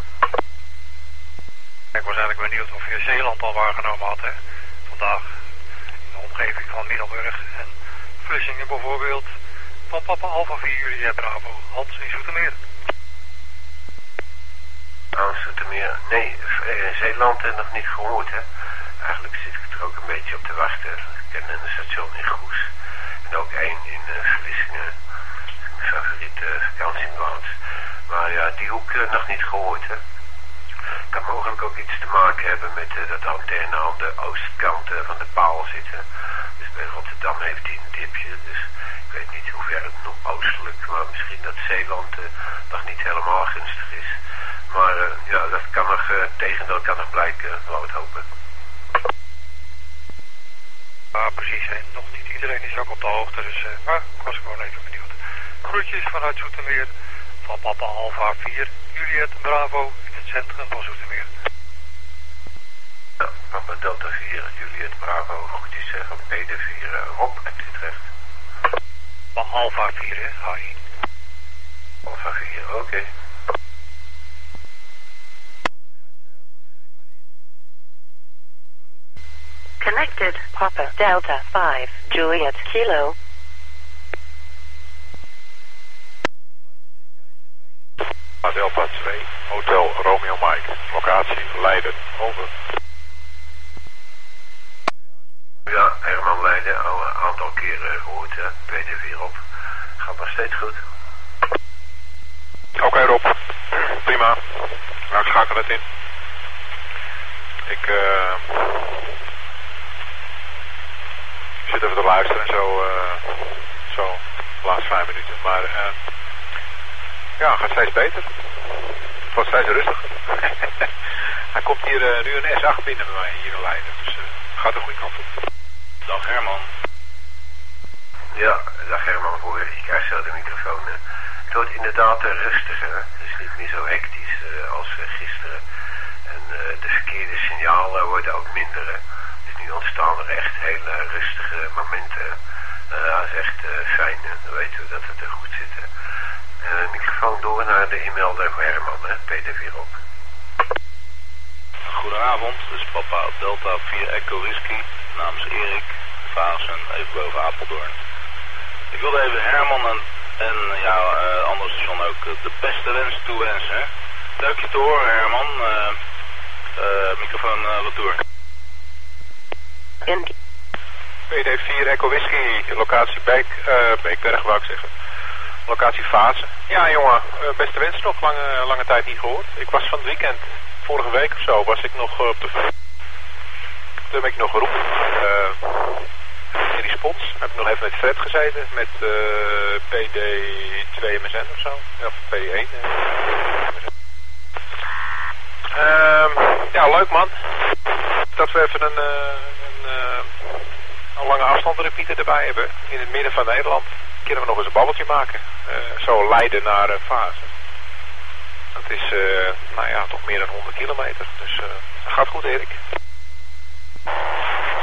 Ik was eigenlijk benieuwd of je Zeeland al waargenomen had, hè. Vandaag in de omgeving van Middelburg en Vlissingen bijvoorbeeld. Van Papa Alpha vier Juliet Bravo, Hans in Zoetermeer. Aan Zoetermeer? Nee, uh, Zeeland uh, nog niet gehoord, hè. Eigenlijk zit ik er ook een beetje op te wachten. Ik ken een station in Goes. En ook één in uh, Vlissingen. Mijn favoriete uh, vakantieplaats. Maar ja, die hoek uh, nog niet gehoord, hè. Kan mogelijk ook iets te maken hebben met uh, dat de antenne aan de oostkant uh, van de paal zit. Hè. Dus bij Rotterdam heeft hij een dipje. Dus ik weet niet hoe ver het nog oostelijk, maar misschien dat Zeeland uh, nog niet helemaal gunstig is. Maar uh, ja, dat kan nog, uh, tegendeel kan nog blijken, laten we het hopen. Ah, precies, hè. Nog niet iedereen is ook op de hoogte, dus uh, maar ik was gewoon even benieuwd. Groetjes vanuit Zoetermeer, van Papa Alpha vier, Juliet Bravo, in het centrum van Zoetermeer. Ja, Papa Delta vier, Juliet Bravo, groetjes zeggen, P D vier, uh, Rob uit Utrecht. Papa Alpha vier, hè, Harry. Alpha vier, oké. Okay. Connected, Papa Delta five, Juliet Kilo. Delta twee, Hotel Romeo Mike, locatie Leiden, over. Ja, Herman Leiden, al een aantal keren gehoord, hè. P D vier op. Gaat nog steeds goed. Oké okay, Rob, prima. Nou, ik schakel het in. Ik, uh... ik zit even te luisteren en zo, uh... zo, de laatste vijf minuten. Maar, uh... ja, het gaat steeds beter. Het wordt steeds rustiger. Hij komt hier uh, nu een S acht binnen bij mij hier in Leiden, dus uh, gaat de goede kant op. Dag Herman. Ja, dag Herman voor. Ik krijg zo de microfoon. Uh. Het wordt inderdaad uh, rustiger. Het is niet meer zo hectisch uh, als uh, gisteren. En uh, de verkeerde signalen worden ook minder. Hè. Dus nu ontstaan er echt hele rustige momenten. Uh, dat is echt uh, fijn. Hè. Dan weten we dat het er goed zit. Hè. Uh, microfoon door naar de e-mailder van Herman, hè. P D vier op. Goedenavond, dit is Papa Delta vier Echo Whisky, namens Erik, Vaassen, even boven Apeldoorn. Ik wilde even Herman en, en ja, uh, andere station ook uh, de beste wensen toewensen. Hè. Leuk je te horen Herman, uh, uh, microfoon uh, retour. P D vier Echo Whisky, locatie Beek, uh, Beekberg wou ik zeggen. Locatie Fase. Ja jongen, uh, beste wensen nog, lange, lange tijd niet gehoord. Ik was van het weekend, vorige week of zo, was ik nog uh, op de... Toen ben ik nog geroepen. Uh, in respons. Heb ik nog even met Fred gezeten, met uh, P D twee M S N of zo. Of P één. Uh, ja, leuk man. Dat we even een, uh, een, uh, een lange afstand repeater erbij hebben. In het midden van Nederland. Kunnen we nog eens een babbeltje maken. Uh, zo Leiden naar uh, Fase. Dat is, uh, nou ja, toch meer dan honderd kilometer. Dus uh, dat gaat goed, Erik.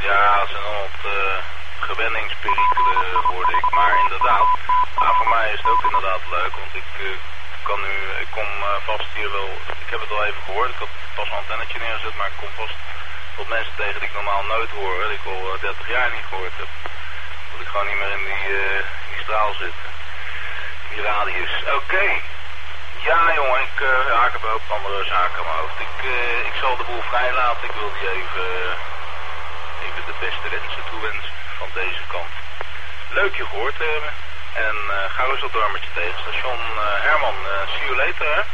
Ja, het zijn allemaal uh, gewenningsperikelen, hoorde ik. Maar inderdaad, ah, voor mij is het ook inderdaad leuk, want ik uh, kan nu, ik kom uh, vast hier wel, ik heb het al even gehoord, ik had pas een antennetje neergezet, maar ik kom vast tot mensen tegen die ik normaal nooit hoor, die ik al uh, dertig jaar niet gehoord heb. Dat ik gewoon niet meer in die, uh, in die straal zit, in die radius. Oké. Okay. Ja jongen, ik, uh, ja, ik heb ook andere zaken in mijn hoofd. Ik, uh, ik zal de boel vrijlaten, ik wil die even, uh, even de beste wensen toewensen van deze kant. Leuk je gehoord te hebben. En uh, ga rustig door met je tegen station. Uh, Herman, uh, see you later hè.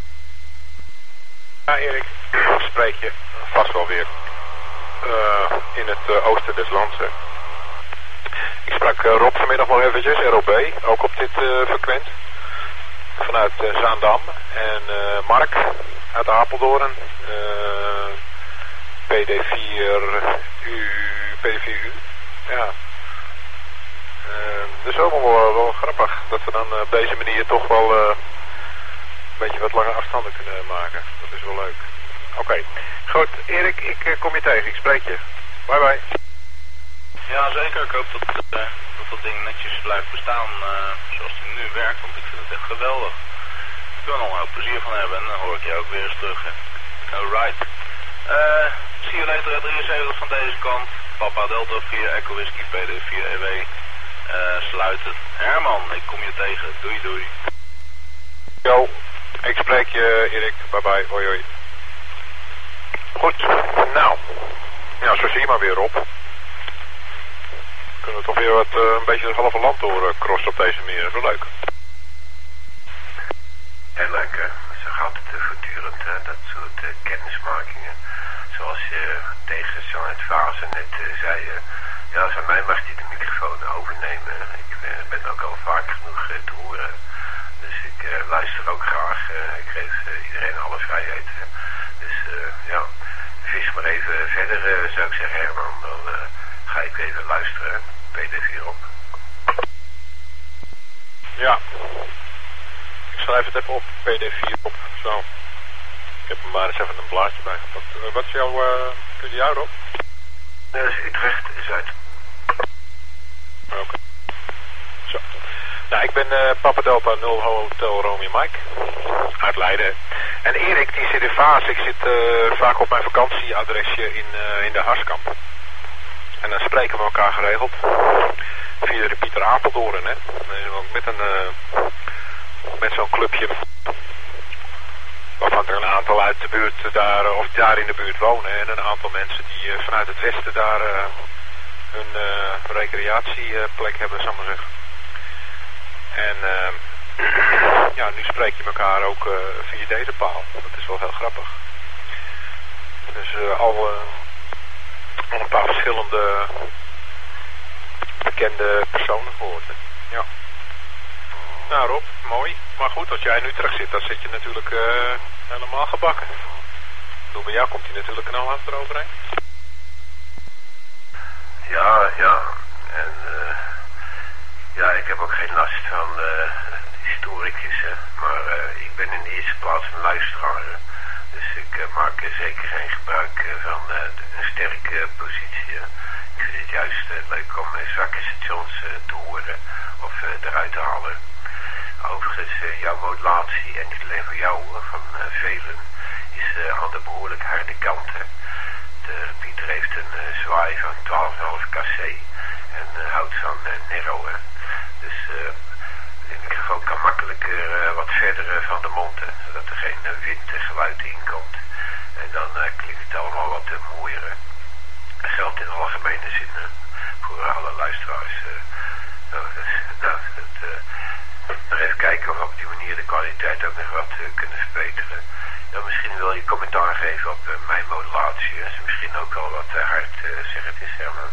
Ja Erik, spreek je vast wel weer uh, in het uh, oosten des lands. Hè. Ik sprak uh, Rob vanmiddag nog eventjes, R O B, ook op dit uh, frequent. Vanuit uh, Zaandam. En uh, Mark uit Apeldoorn. Uh, P D vier U. P D vier U. Ja. Uh, dus ook wel, wel grappig dat we dan uh, op deze manier toch wel uh, een beetje wat lange afstanden kunnen maken. Dat is wel leuk. Oké. Okay. Goed, Erik, ik uh, kom je tegen. Ik spreek je. Bye bye. Ja, zeker. Ik hoop dat, uh, dat dat ding netjes blijft bestaan uh, zoals het nu werkt, want ik vind het echt geweldig. Ik wil er nog een hoop plezier van hebben en dan hoor ik je ook weer eens terug. Hè. Alright. Uh, zie je later drieënzeventig van deze kant. Papa Delta vier, Echo Whisky, P D vier E W. Uh, sluiten. Herman, ik kom je tegen. Doei doei. Yo, ik spreek je Erik. Bye bye. Hoi hoi. Goed, nou. Ja, zo zie je maar weer op. Kunnen we toch weer wat, uh, een beetje het halve land door uh, crossen op deze manier. Dat is wel leuk. Heel leuk hè. Zo gaat het uh, voortdurend hè. Dat soort uh, kennismakingen. Zoals je uh, tegen Jean Fase net uh, zei. Uh, ja, van mij mag hij de microfoon overnemen. Ik uh, ben ook al vaak genoeg uh, te horen. Dus ik uh, luister ook graag. Uh, ik geef uh, iedereen alle vrijheid. Hè. Dus uh, ja, vis maar even verder uh, zou ik zeggen Herman. Dan uh, ga ik even luisteren. P D vier op. Ja. Ik schrijf het even op. P D vier op. Zo. Ik heb er maar eens even een blaadje bij gepakt. Uh, wat is jouw uh, Q D A op? Dat is Utrecht, Zuid. Oké. Okay. Zo. Nou, ik ben uh, Papa Delta nul Hotel Romeo Mike. Uit Leiden. En Erik, die zit in Vaas. Ik zit uh, vaak op mijn vakantieadresje in, uh, in de Harskamp. En dan spreken we elkaar geregeld. Via de Pieter Apeldoorn, hè. Met een... Uh, met zo'n clubje. Waarvan er een aantal uit de buurt daar, of daar in de buurt wonen. En een aantal mensen die uh, vanuit het westen daar uh, hun uh, recreatieplek hebben, zal ik maar zeggen. En uh, ja, nu spreek je elkaar ook uh, via deze paal. Dat is wel heel grappig. Dus uh, al, uh, al een paar verschillende bekende personen gehoord. Ja. Nou Rob, mooi. Maar goed, als jij nu terug zit, dan zit je natuurlijk uh, helemaal gebakken. Door bij jou komt hij natuurlijk knalhard eroverheen. Ja, ja. En uh, ja, ik heb ook geen last van uh, historicus, hè. Maar uh, ik ben in de eerste plaats een luisteraar. Dus ik uh, maak uh, zeker geen gebruik uh, van uh, een sterke uh, positie. Hè. Ik vind het juist uh, leuk om uh, zwakke stations uh, te horen of uh, eruit te halen. Overigens, uh, jouw modulatie, en niet alleen voor jou, van uh, velen, is uh, aan de behoorlijk harde kant. Hè. De repeater heeft een uh, zwaai van twaalf komma vijf K C en uh, houdt van uh, Nero. Hè. Dus uh, de microfoon kan makkelijker uh, wat verder uh, van de mond, hè, zodat er geen uh, windgeluid in komt. En dan uh, klinkt het allemaal wat uh, mooier. Hè. Dat geldt in algemene zin uh, voor alle luisteraars. Uh, nou, dus, nou, het, uh, nog even kijken of we op die manier de kwaliteit ook nog wat uh, kunnen verbeteren. Ja, misschien wil je commentaar geven op uh, mijn modulatie. Dat is misschien ook wel wat uh, hard uh, zeg het is, Herman.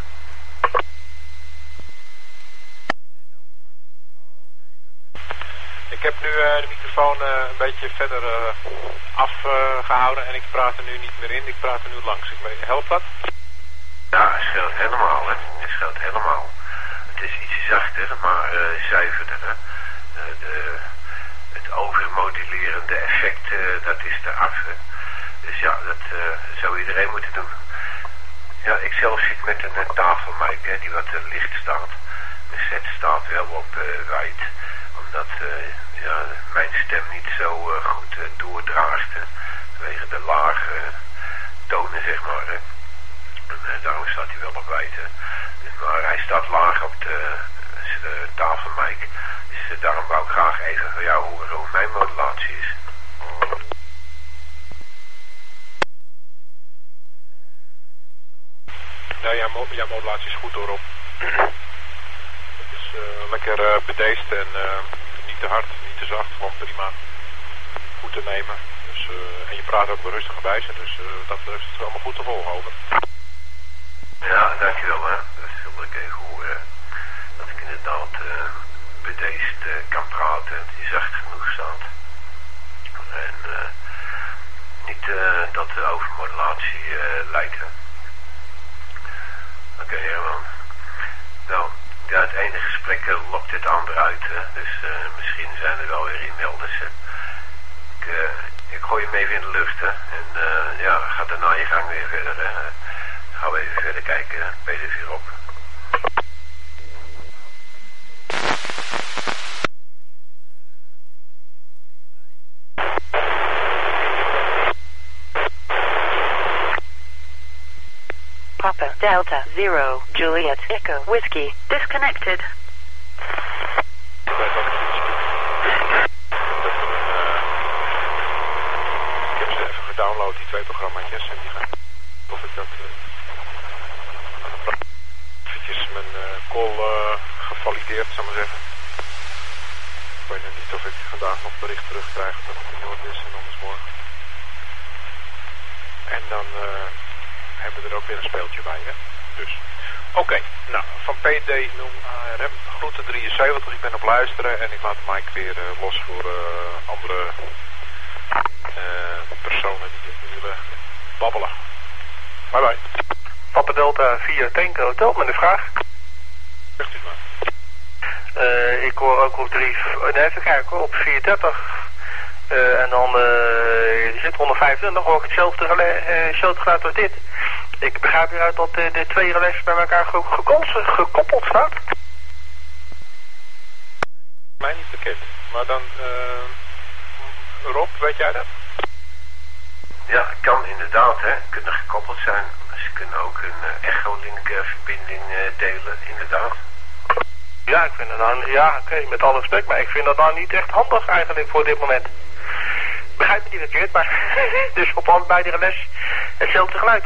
Ik heb nu uh, de microfoon uh, een beetje verder uh, afgehouden uh, en ik praat er nu niet meer in. Ik praat er nu langs. Ik weet, helpt dat? Ja, het scheelt helemaal, hè. Het scheelt helemaal. Het is iets zachter, maar uh, zuiverder, hè. Uh, de, het overmodulerende effect, uh, dat is eraf. Hè. Dus ja, dat uh, zou iedereen moeten doen. Ja, ik zelf zit met een uh, tafelmic, hè, die wat uh, licht staat. De set staat wel op uh, wijd, omdat uh, ja, mijn stem niet zo uh, goed uh, doordraagt, hè, vanwege de lage uh, tonen, zeg maar. Hè. En uh, daarom staat hij wel op wijd. Hè. Maar hij staat laag op de uh, tafelmic, dus uh, daarom wou ik graag even van jou horen hoe mijn modulatie is. Nou, jouw, mo jouw modulatie is goed, hoor, Rob. Het is uh, lekker uh, bedeesd en uh, niet te hard, niet te zacht, gewoon prima goed te nemen. Dus, uh, en je praat ook wel rustig bij ze, dus uh, dat is het allemaal goed te volgen over. Ja, dankjewel, hè. Dat wil ik even horen. Dat ik inderdaad uh, bedeesd uh, kan praten, dat die zacht genoeg staat. En uh, niet uh, dat de overmodulatie uh, lijkt, hè. Oké, okay, Herman. Nou, ja, het ene gesprek uh, lokt het andere uit, hè. Dus uh, misschien zijn er wel weer e-melders, hè. Ik, uh, ik gooi hem even in de lucht, hè. En uh, ja, ga daarna je gang weer verder, hè. Gaan we even verder kijken, hè. Peter weer op. Papa Delta Zero Juliet Echo Whiskey disconnected. Ik heb ze even gedownload, die twee programmaatjes, en die gaan of ik dat uh, eventjes mijn uh, call uh, gevalideerd, zou ik maar zeggen. Ik weet nog niet of ik vandaag nog bericht terugkrijg dat het in orde is en anders morgen. En dan uh, hebben we er ook weer een speeltje bij, hè. Dus, oké, okay. Nou, van P D nul A R M, groeten drieënzeventig, ik ben op luisteren en ik laat de mic weer uh, los voor uh, andere uh, personen die willen babbelen. Bye bye. Papa Delta vier Tango Hotel met een vraag. Zegt u maar. Uh, ik hoor ook op drie, nee, even kijken, op vierhonderddertig. Uh, en dan uh, er zit honderdvijfentwintig, hoor ik hetzelfde uh, geluid als dit. Ik begrijp hieruit dat uh, de twee relais bij elkaar ge ge gekoppeld staat. Mij niet bekend, maar dan, uh, Rob, weet jij dat? Ja, kan inderdaad, hè. Kunnen gekoppeld zijn. Ze kunnen ook een uh, echolink uh, verbinding uh, delen, inderdaad. Ja, ik vind het nou, ja, oké, okay, met alle respect, maar ik vind dat nou niet echt handig eigenlijk voor dit moment. Begrijp me niet verkeerd, maar dus op allebei de relais hetzelfde geluid.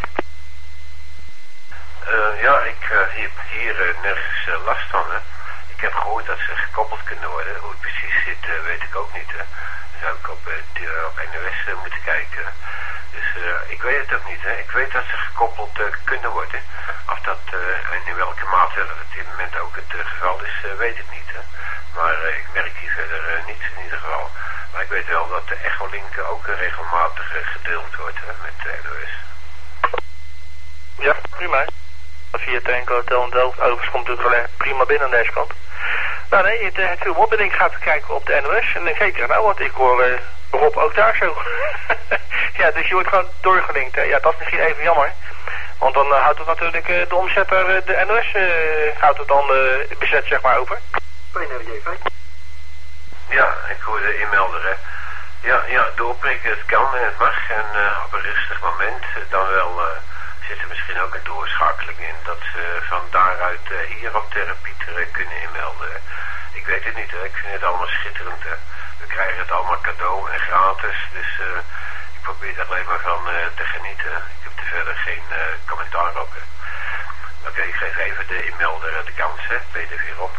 Uh, ja, ik uh, heb hier uh, nergens uh, last van, hè. Ik heb gehoord dat ze gekoppeld kunnen worden. Hoe het precies zit, uh, weet ik ook niet, hè. Dan zou ik op, uh, op N O S uh, moeten kijken. Dus uh, ik weet het ook niet, hè. Ik weet dat ze gekoppeld uh, kunnen worden. Of dat uh, en in welke mate dat op dit moment ook het uh, geval is, uh, weet ik niet, hè. Maar uh, ik merk hier verder uh, niets in ieder geval. Maar ik weet wel dat de echolink ook uh, regelmatig uh, gedeeld wordt, hè, met de N O S. Ja, prima. Via Tango Hotel en Delft, overigens komt natuurlijk prima binnen aan deze kant. Nou nee, het, het viel me op en ik ga even kijken op de N O S en dan kijk ik nou, want ik hoor uh, Rob ook daar zo. Ja, dus je wordt gewoon doorgelinkt, hè. Ja, dat is misschien even jammer. Want dan uh, houdt het natuurlijk uh, de omzetter, uh, de N O S, uh, houdt het dan uh, bezet, zeg maar, over. P N R J V. Ja, ik hoor de inmelder, hè. Ja, ja, doorprikken, het kan en het mag. En uh, op een rustig moment uh, dan wel... Uh, zit er misschien ook een doorschakeling in dat ze van daaruit uh, hier op Therapieter uh, kunnen inmelden. Ik weet het niet, hè. Ik vind het allemaal schitterend. Hè. We krijgen het allemaal cadeau en gratis, dus uh, ik probeer er alleen maar van uh, te genieten. Ik heb er verder geen uh, commentaar op. Oké, okay, ik geef even de inmelder uh, de kans, hè. Peter weer op.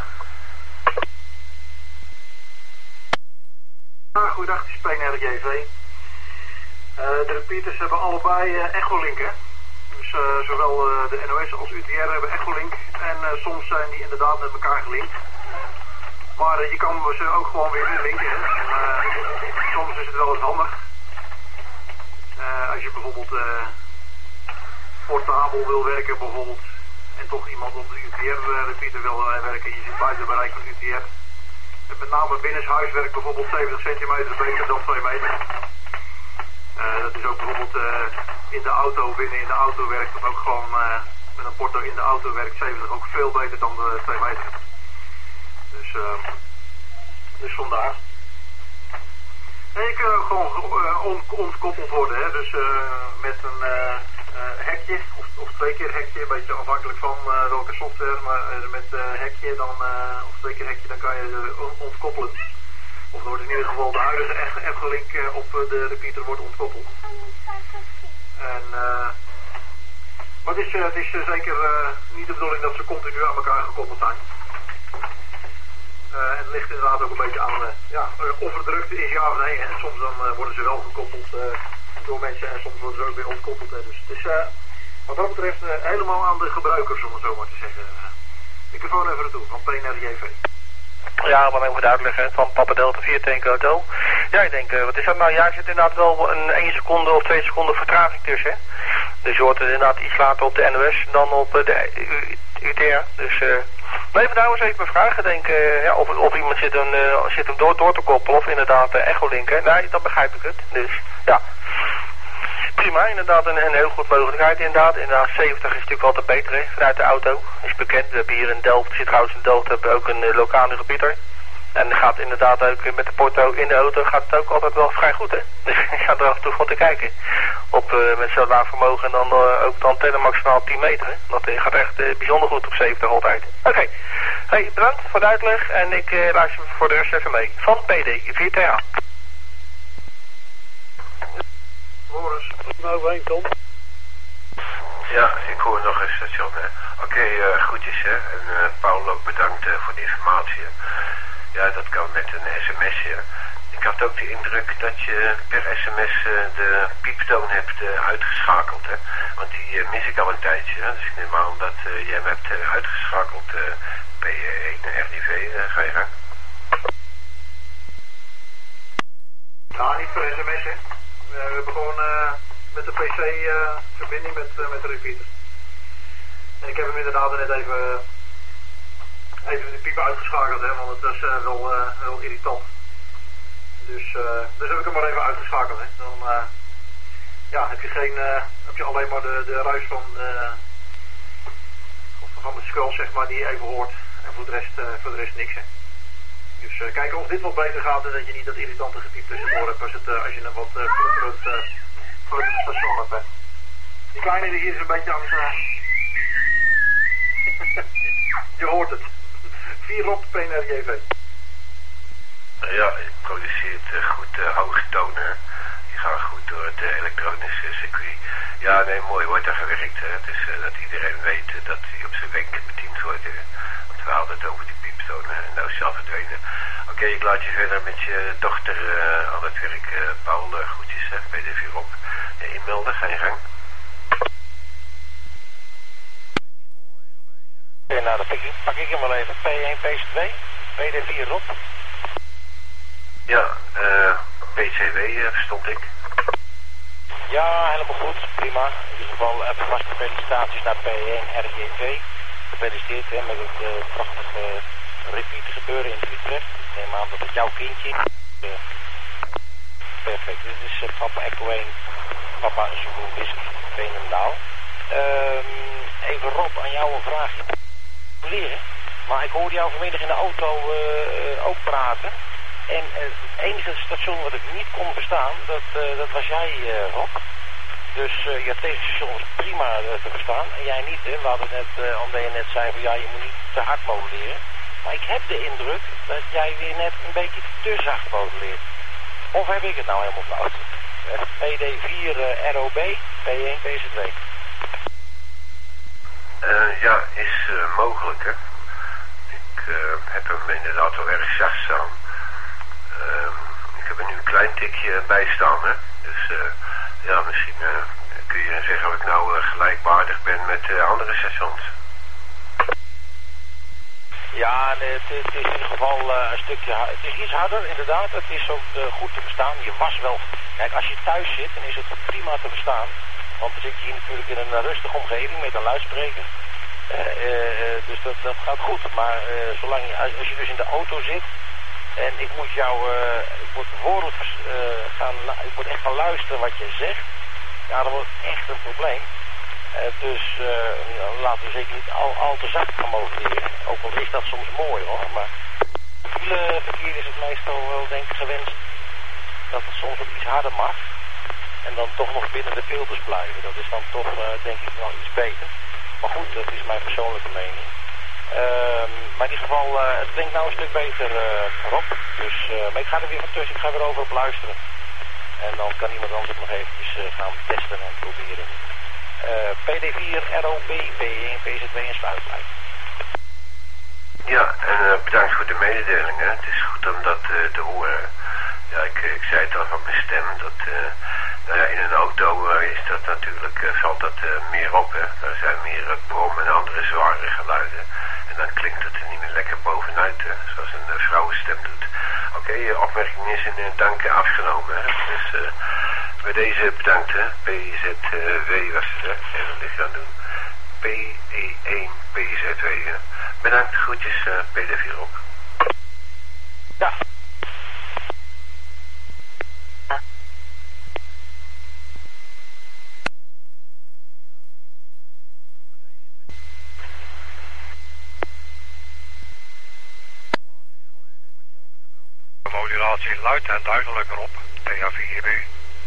Ah, goeiedag, het is P N R J V. Uh, de repeaters hebben allebei uh, echolinken. Dus uh, zowel uh, de N O S als U T R hebben echolink en uh, soms zijn die inderdaad met elkaar gelinkt. Maar uh, je kan ze ook gewoon weer inlinken. En, uh, soms is het wel eens handig. Uh, als je bijvoorbeeld uh, portabel wil werken bijvoorbeeld en toch iemand op de U T R-repeater wil uh, werken, je zit buiten bereik van U T R. En met name binnenshuiswerk bijvoorbeeld zeventig centimeter beter dan twee meter. Uh, dat is ook bijvoorbeeld uh, in de auto, binnen in de auto werkt dat ook gewoon uh, met een porto in de auto werkt zeventig ook veel beter dan de twee meter. Dus, uh, dus vandaar. En je kunt ook gewoon uh, on, ontkoppeld worden, hè? Dus uh, met een uh, uh, hekje, of, of twee keer hekje, een beetje afhankelijk van uh, welke software, maar uh, met uh, hekje dan, uh, of twee keer hekje, dan kan je uh, on, ontkoppelen. Of er wordt in ieder geval de huidige Echolink uh, op uh, de repeater wordt ontkoppeld. En, uh, maar het is, uh, het is uh, zeker uh, niet de bedoeling dat ze continu aan elkaar gekoppeld zijn. Uh, het ligt inderdaad ook een beetje aan uh, ja, uh, of er drukte is, ja of nee. En soms dan uh, worden ze wel gekoppeld uh, door mensen en soms worden ze ook weer ontkoppeld. Hè. Dus het is uh, wat dat betreft uh, helemaal aan de gebruikers, om het zo maar te zeggen. Uh, microfoon even naartoe, van P N R J V. Ja, wat ik moet uitleggen, van Papa Delta vier Tango Hotel. Ja, ik denk, uh, wat is dat nou? Ja, er zit inderdaad wel een één seconde of twee seconden vertraging tussen. Dus je hoort het inderdaad iets later op de N O S dan op uh, de U T R. Dus, uh, maar even nou eens even mijn vraag. Ik denk, uh, ja, of, of iemand zit, een, uh, zit hem door, door te koppelen of inderdaad uh, Echolinken. Nee, dan begrijp ik het. Dus, ja. Prima, inderdaad een, een heel goed mogelijkheid inderdaad. Inderdaad, zeventig is natuurlijk altijd beter hè, vanuit de auto. Is bekend. We hebben hier in Delft, zit trouwens in Delft, hebben we ook een uh, lokale repeater. En gaat inderdaad ook uh, met de porto in de auto gaat het ook altijd wel vrij goed hè. Dus ik ga er af en toe van te kijken. Op uh, met zo'n laag vermogen en dan uh, ook de antenne maximaal tien meter hè. Dat uh, gaat echt uh, bijzonder goed op zeventig altijd. Oké. Okay. Hey, bedankt voor de uitleg en ik uh, luister voor de rest even mee. Van P D vier T H. Boris. Nou, één Tom. Ja, ik hoor nog een station, hè. Oké, okay, uh, groetjes, hè. En uh, Paul ook bedankt uh, voor de informatie. Ja, dat kan met een sms'je. Ik had ook de indruk dat je per sms uh, de pieptoon hebt uh, uitgeschakeld, hè. Want die uh, mis ik al een tijdje, hè. Dus ik neem aan dat uh, jij hem hebt uh, uitgeschakeld uh, bij uh, één R D V. Uh, ga je gang? Nou, niet per sms, hè. Uh, we hebben gewoon uh, met de P C uh, verbinding met, uh, met de repeater. En ik heb hem inderdaad net even, even de piepen uitgeschakeld, hè, want het was uh, wel, uh, wel irritant. Dus, uh, dus heb ik hem maar even uitgeschakeld. Hè. Dan uh, ja, heb je, geen, uh, heb je alleen maar de, de ruis van, uh, van de skull, zeg maar, die je even hoort. En voor de rest, uh, voor de rest niks. Hè. Dus uh, kijken of dit wat beter gaat en dat je niet dat irritante gepiep tussendoor hebt als, het, uh, als je een wat uh, groot, uh, groot station hebt. Hè. Die kleine die hier is een beetje aan het... Uh... je hoort het. vier Rob P N R J V. Ja, het produceert uh, goed uh, hoge tonen. Die gaan goed door het uh, elektronische circuit. Ja, nee, mooi wordt er gewerkt. Hè. Dus uh, dat iedereen weet uh, dat hij op zijn wenk bediend wordt. Uh. Want we hadden het over die pieptonen en nou zelf verdwenen. Oké, okay, ik laat je verder met je dochter uh, aan het werk. Uh, Paul, uh, groetjes hè, bij de vier op. Ja, inmelden, ga je gang. Ja, nou, dan pak ik, pak ik hem wel even. P één, P twee, P D vier op. Ja, uh, P C W uh, verstond ik. Ja, helemaal goed. Prima. In ieder geval even vast felicitaties naar P één R J V. Gefeliciteerd hè, met het uh, prachtige uh, repeat gebeuren in Utrecht. Ik neem aan dat het jouw kindje is. Uh, perfect. Dit is uh, papa Echo één, papa Zulu Whisky, Veenendaal. Um, even Rob, aan jou een vraagje. Leren, maar ik hoorde jou vanmiddag in de auto uh, ook praten. En uh, het enige station wat ik niet kon verstaan, dat, uh, dat was jij, uh, Rob. Dus uh, je tegenstation was prima uh, te verstaan. En jij niet, hè. We hadden net, uh, omdat je net zei van ja, je moet niet te hard moduleren. Maar ik heb de indruk dat jij weer net een beetje te zacht moduleert. Of heb ik het nou helemaal fout? Uh, P D vier uh, R O B, P één P Z W. Uh, ja, is uh, mogelijk, hè. Ik uh, heb hem inderdaad wel erg zacht staan. Uh, ik heb er nu een klein tikje bij staan, hè. Dus uh, ja, misschien uh, kun je zeggen of ik nou uh, gelijkwaardig ben met uh, andere stations. Ja, nee, het, het is in ieder geval uh, een stukje harder. Het is iets harder, inderdaad. Het is ook uh, goed te verstaan. Je was wel... Kijk, als je thuis zit, dan is het prima te verstaan. Want dan zit je hier natuurlijk in een rustige omgeving met een luidspreker. Uh, uh, dus dat, dat gaat goed. Maar uh, zolang je, als je dus in de auto zit, En ik moet jou, uh, ik moet behoorlijk uh, gaan, ik moet echt gaan luisteren wat je zegt. Ja, dat wordt echt een probleem. Uh, dus uh, ja, laten we zeker niet al, al te zacht gaan moduleren. Ook al is dat soms mooi hoor, maar het verkeer is het meestal wel denk ik gewenst dat het soms wat iets harder mag. En dan toch nog binnen de filters blijven. Dat is dan toch uh, denk ik wel iets beter. Maar goed, dat is mijn persoonlijke mening. Uh, maar in ieder geval, uh, het klinkt nou een stuk beter, uh, Rob. Dus, uh, maar ik ga er weer van tussen, ik ga weer over op luisteren. En dan kan iemand anders ook nog eventjes uh, gaan testen en proberen. Uh, P D vier, R O B, P één, P Z W en sluitblijk. Ja, en uh, bedankt voor de mededeling. Hè. Het is goed om dat uh, te horen. Ja, ik, ik zei het al van mijn stem, dat uh, nou ja, in een auto uh, is dat natuurlijk, uh, valt dat uh, meer op. Hè. Er zijn meer uh, brom en andere zware geluiden. En dan klinkt het er niet meer lekker bovenuit, hè, zoals een uh, vrouwenstem doet. Oké, okay, je opmerking is in uh, dank afgenomen. Hè. Dus uh, bij deze bedankt, hè. P Z W was het, hè. Even licht aan doen. P E één P Z W, hè. Bedankt, groetjes, uh, P D vier op. Ja. Modulatie luid en duidelijker op, P A vier B.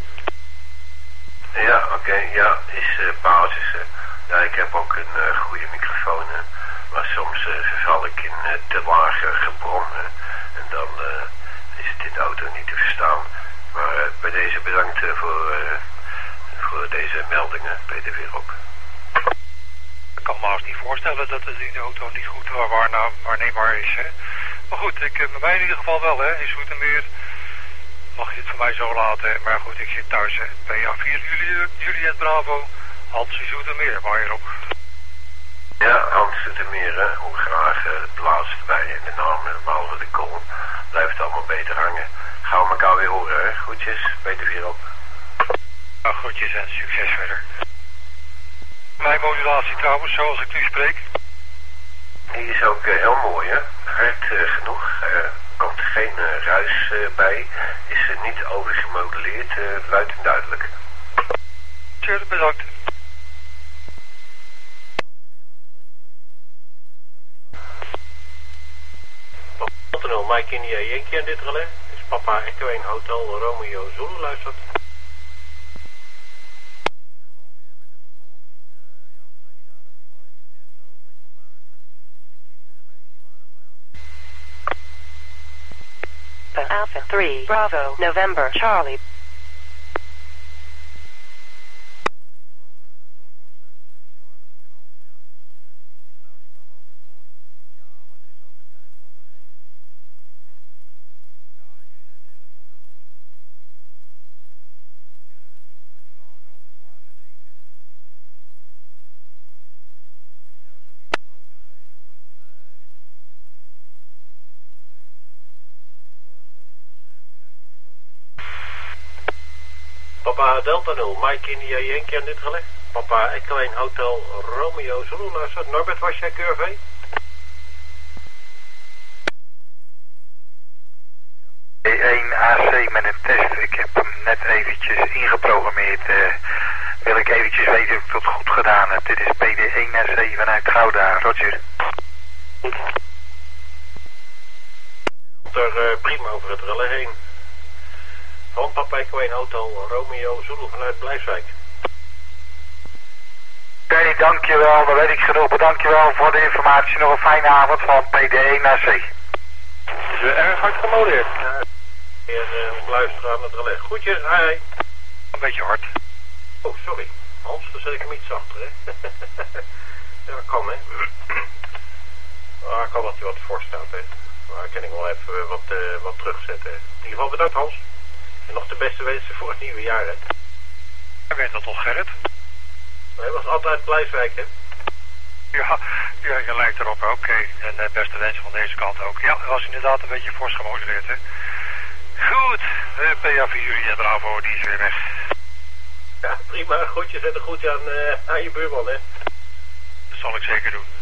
Ja, oké, okay, ja, is uh, basis. Uh. Ja, ik heb ook een uh, goede microfoon, uh, maar soms uh, verval ik in uh, te lage gebrom. Uh, en dan uh, is het in de auto niet te verstaan. Maar uh, bij deze bedankt uh, voor, uh, voor deze meldingen, P D vier op. Ik kan me haast niet voorstellen dat het in de auto niet goed waarna, waarneembaar is, hè. Maar goed, ik, bij mij in ieder geval wel, hè. In Zoetermeer mag je het voor mij zo laten, hè. Maar goed, ik zit thuis, hè. P A vier Juliet, Juliet Bravo, Hans Zoetermeer, waar je op. Ja, Hans Zoetermeer, hè. Hoe graag uh, het laatste bij en de naam, behalve de call, blijft het allemaal beter hangen. Gaan we elkaar weer horen, hè. Groetjes, P D vier op. Ja, groetjes en succes verder. Mijn modulatie trouwens, zoals ik nu spreek. Die is ook uh, heel mooi, hè. Hard uh, genoeg. Er uh, komt geen uh, ruis uh, bij. Is uh, niet overgemoduleerd. Uh, luid en duidelijk. Tjur, bedankt. Delta Mike India Yankee aan dit relais. Is Papa Echo één Hotel Romeo Zulu luistert. Alpha three Bravo November Charlie. Papa Delta nul, Mike India Yankee aan dit relais. Papa Echo één Hotel Romeo Zulu luistert. Norbert, was jij Q R V? P één A C met een test. Ik heb hem net eventjes ingeprogrammeerd. Uh, wil ik eventjes weten of ik dat goed gedaan heb. Dit is P D één A C vanuit Gouda. Roger. Er uh, prima over het relais heen. Van Papa Echo één Hotel Romeo Zulu vanuit Blijfswijk. Oké, okay, dankjewel. Dan weet ik genoeg. Dankjewel voor de informatie. Nog een fijne avond van P D één A C. Is weer erg hard gemodeerd. Ja, weer uh, luisteren aan het relais. Groetjes, hi. Een beetje hard. Oh, sorry. Hans, dan zet ik hem iets achter, hè. Ja, kan, hè. Ah, kan dat hij wat voor staat, hè. Maar kan ik wel even wat, uh, wat terugzetten. In ieder geval bedankt, Hans. En nog de beste wensen voor het nieuwe jaar, hè. Hij weet dat toch, Gerrit? Hij was altijd Blijfswijk, hè. Ja, ja, je lijkt erop, oké. Okay. En de beste wensen van deze kant ook. Ja, dat was inderdaad een beetje fors gemoduleerd, hè. Goed, de P A vier Juliet Bravo, die is weer weg. Ja, prima. Groetjes en een groetje aan, uh, aan je buurman, hè. Dat zal ik zeker doen.